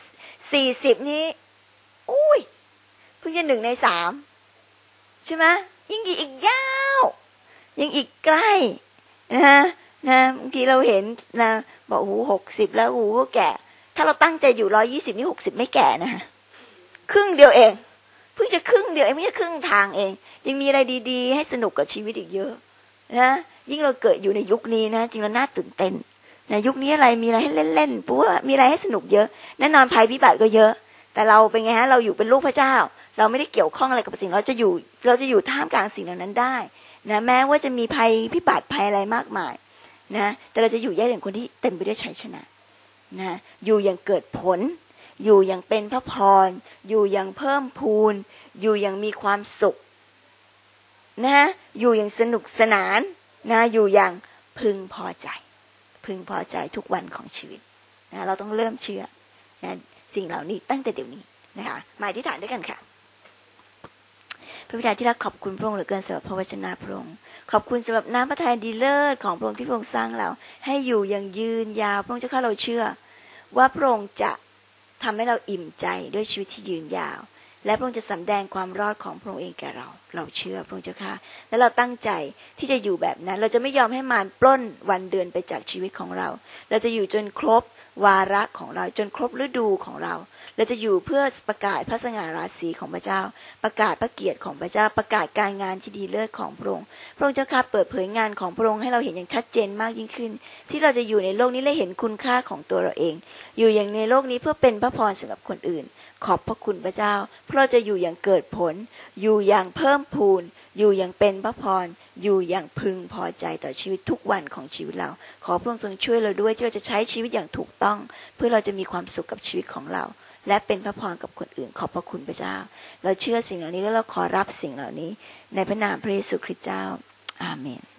40นี้อุ้ยเพิ่งจะ1 ใน 3ใช่ไหมยิ่งอีกยาวยังอีกใกล้นะบางทีเราเห็นนะบอกหู60แล้วหูก็แก่ถ้าเราตั้งใจอยู่120นี่60ไม่แก่นะฮะครึ่งเดียวเองเพิ่งจะครึ่งเดียวเองไม่ใช่ครึ่งทางเองยังมีอะไรดีๆให้สนุกกับชีวิตอีกเยอะนะยิ่งเราเกิดอยู่ในยุคนี้นะจริงแล้วน่าตื่นเต้นนะยุคนี้อะไรมีอะไรให้เล่นๆปุ๊บมีอะไรให้สนุกเยอะแน่นอนภัยพิบัติก็เยอะแต่เราเป็นไงฮะเราอยู่เป็นลูกพระเจ้าเราไม่ได้เกี่ยวข้องอะไรกับสิ่งเราจะอยู่ท่ามกลางสิ่งเหล่านั้นได้นะแม้ว่าจะมีภัยพิบัติภัยอะไรมากมายนะแต่เราจะอยู่อย่างคนที่เต็มไปด้วยชัยชนะนะอยู่อย่างเกิดผลอยู่อย่างเป็นพระพรอยู่อย่างเพิ่มพูนอยู่อย่างมีความสุขนะอยู่อย่างสนุกสนานนะอยู่อย่างพึงพอใจทุกวันของชีวิตนะเราต้องเริ่มเชื่อนะสิ่งเหล่านี้ตั้งแต่เดี๋ยวนี้นะคะมาอธิษฐานด้วยกันค่ะพระบิดาที่รักขอบคุณพระองค์เหลือเกินสำหรับพระวจนะพระองค์ขอบคุณสำหรับน้ำพระทัยดีเลิศของพระองค์ที่พระองค์สร้างเราให้อยู่อย่างยืนยาวพระองค์เจ้าข้าเราเชื่อว่าพระองค์จะทำให้เราอิ่มใจด้วยชีวิตที่ยืนยาวและพระองค์จะสำแดงความรอดของพระองค์เองแก่เราเชื่อพระองค์เจ้าค่ะและเราตั้งใจที่จะอยู่แบบนั้นเราจะไม่ยอมให้มารปล้นวันเดือนไปจากชีวิตของเราจะอยู่จนครบวาระของเราจนครบฤดูของเราจะอยู่เพื่อประกาศพระสง่าราศีของพระเจ้าประกาศพระเกียรติของพระเจ้าประกาศการงานที่ดีเลิศของพระองค์พระองค์เจ้าข้าเปิดเผยงานของพระองค์ให้เราเห็นอย่างชัดเจนมากยิ่งขึ้นที่เราจะอยู่ในโลกนี้และเห็นคุณค่าของตัวเราเองอยู่อย่างในโลกนี้เพื่อเป็นพระพรสำหรับคนอื่นขอบพระคุณพระเจ้าเพราะเราจะอยู่อย่างเกิดผลอยู่อย่างเพิ่มพูนอยู่อย่างเป็นพระพรอยู่อย่างพึงพอใจต่อชีวิตทุกวันของชีวิตเราขอพระองค์ทรงช่วยเราด้วยที่เราจะใช้ชีวิตอย่างถูกต้องเพื่อเราจะมีความสุขกับชีวิตของเราและเป็นพระพรกับคนอื่นขอบพระคุณพระเจ้าเราเชื่อสิ่งเหล่านี้และเราขอรับสิ่งเหล่านี้ในพระนามพระเยซูคริสต์เจ้าอาเมน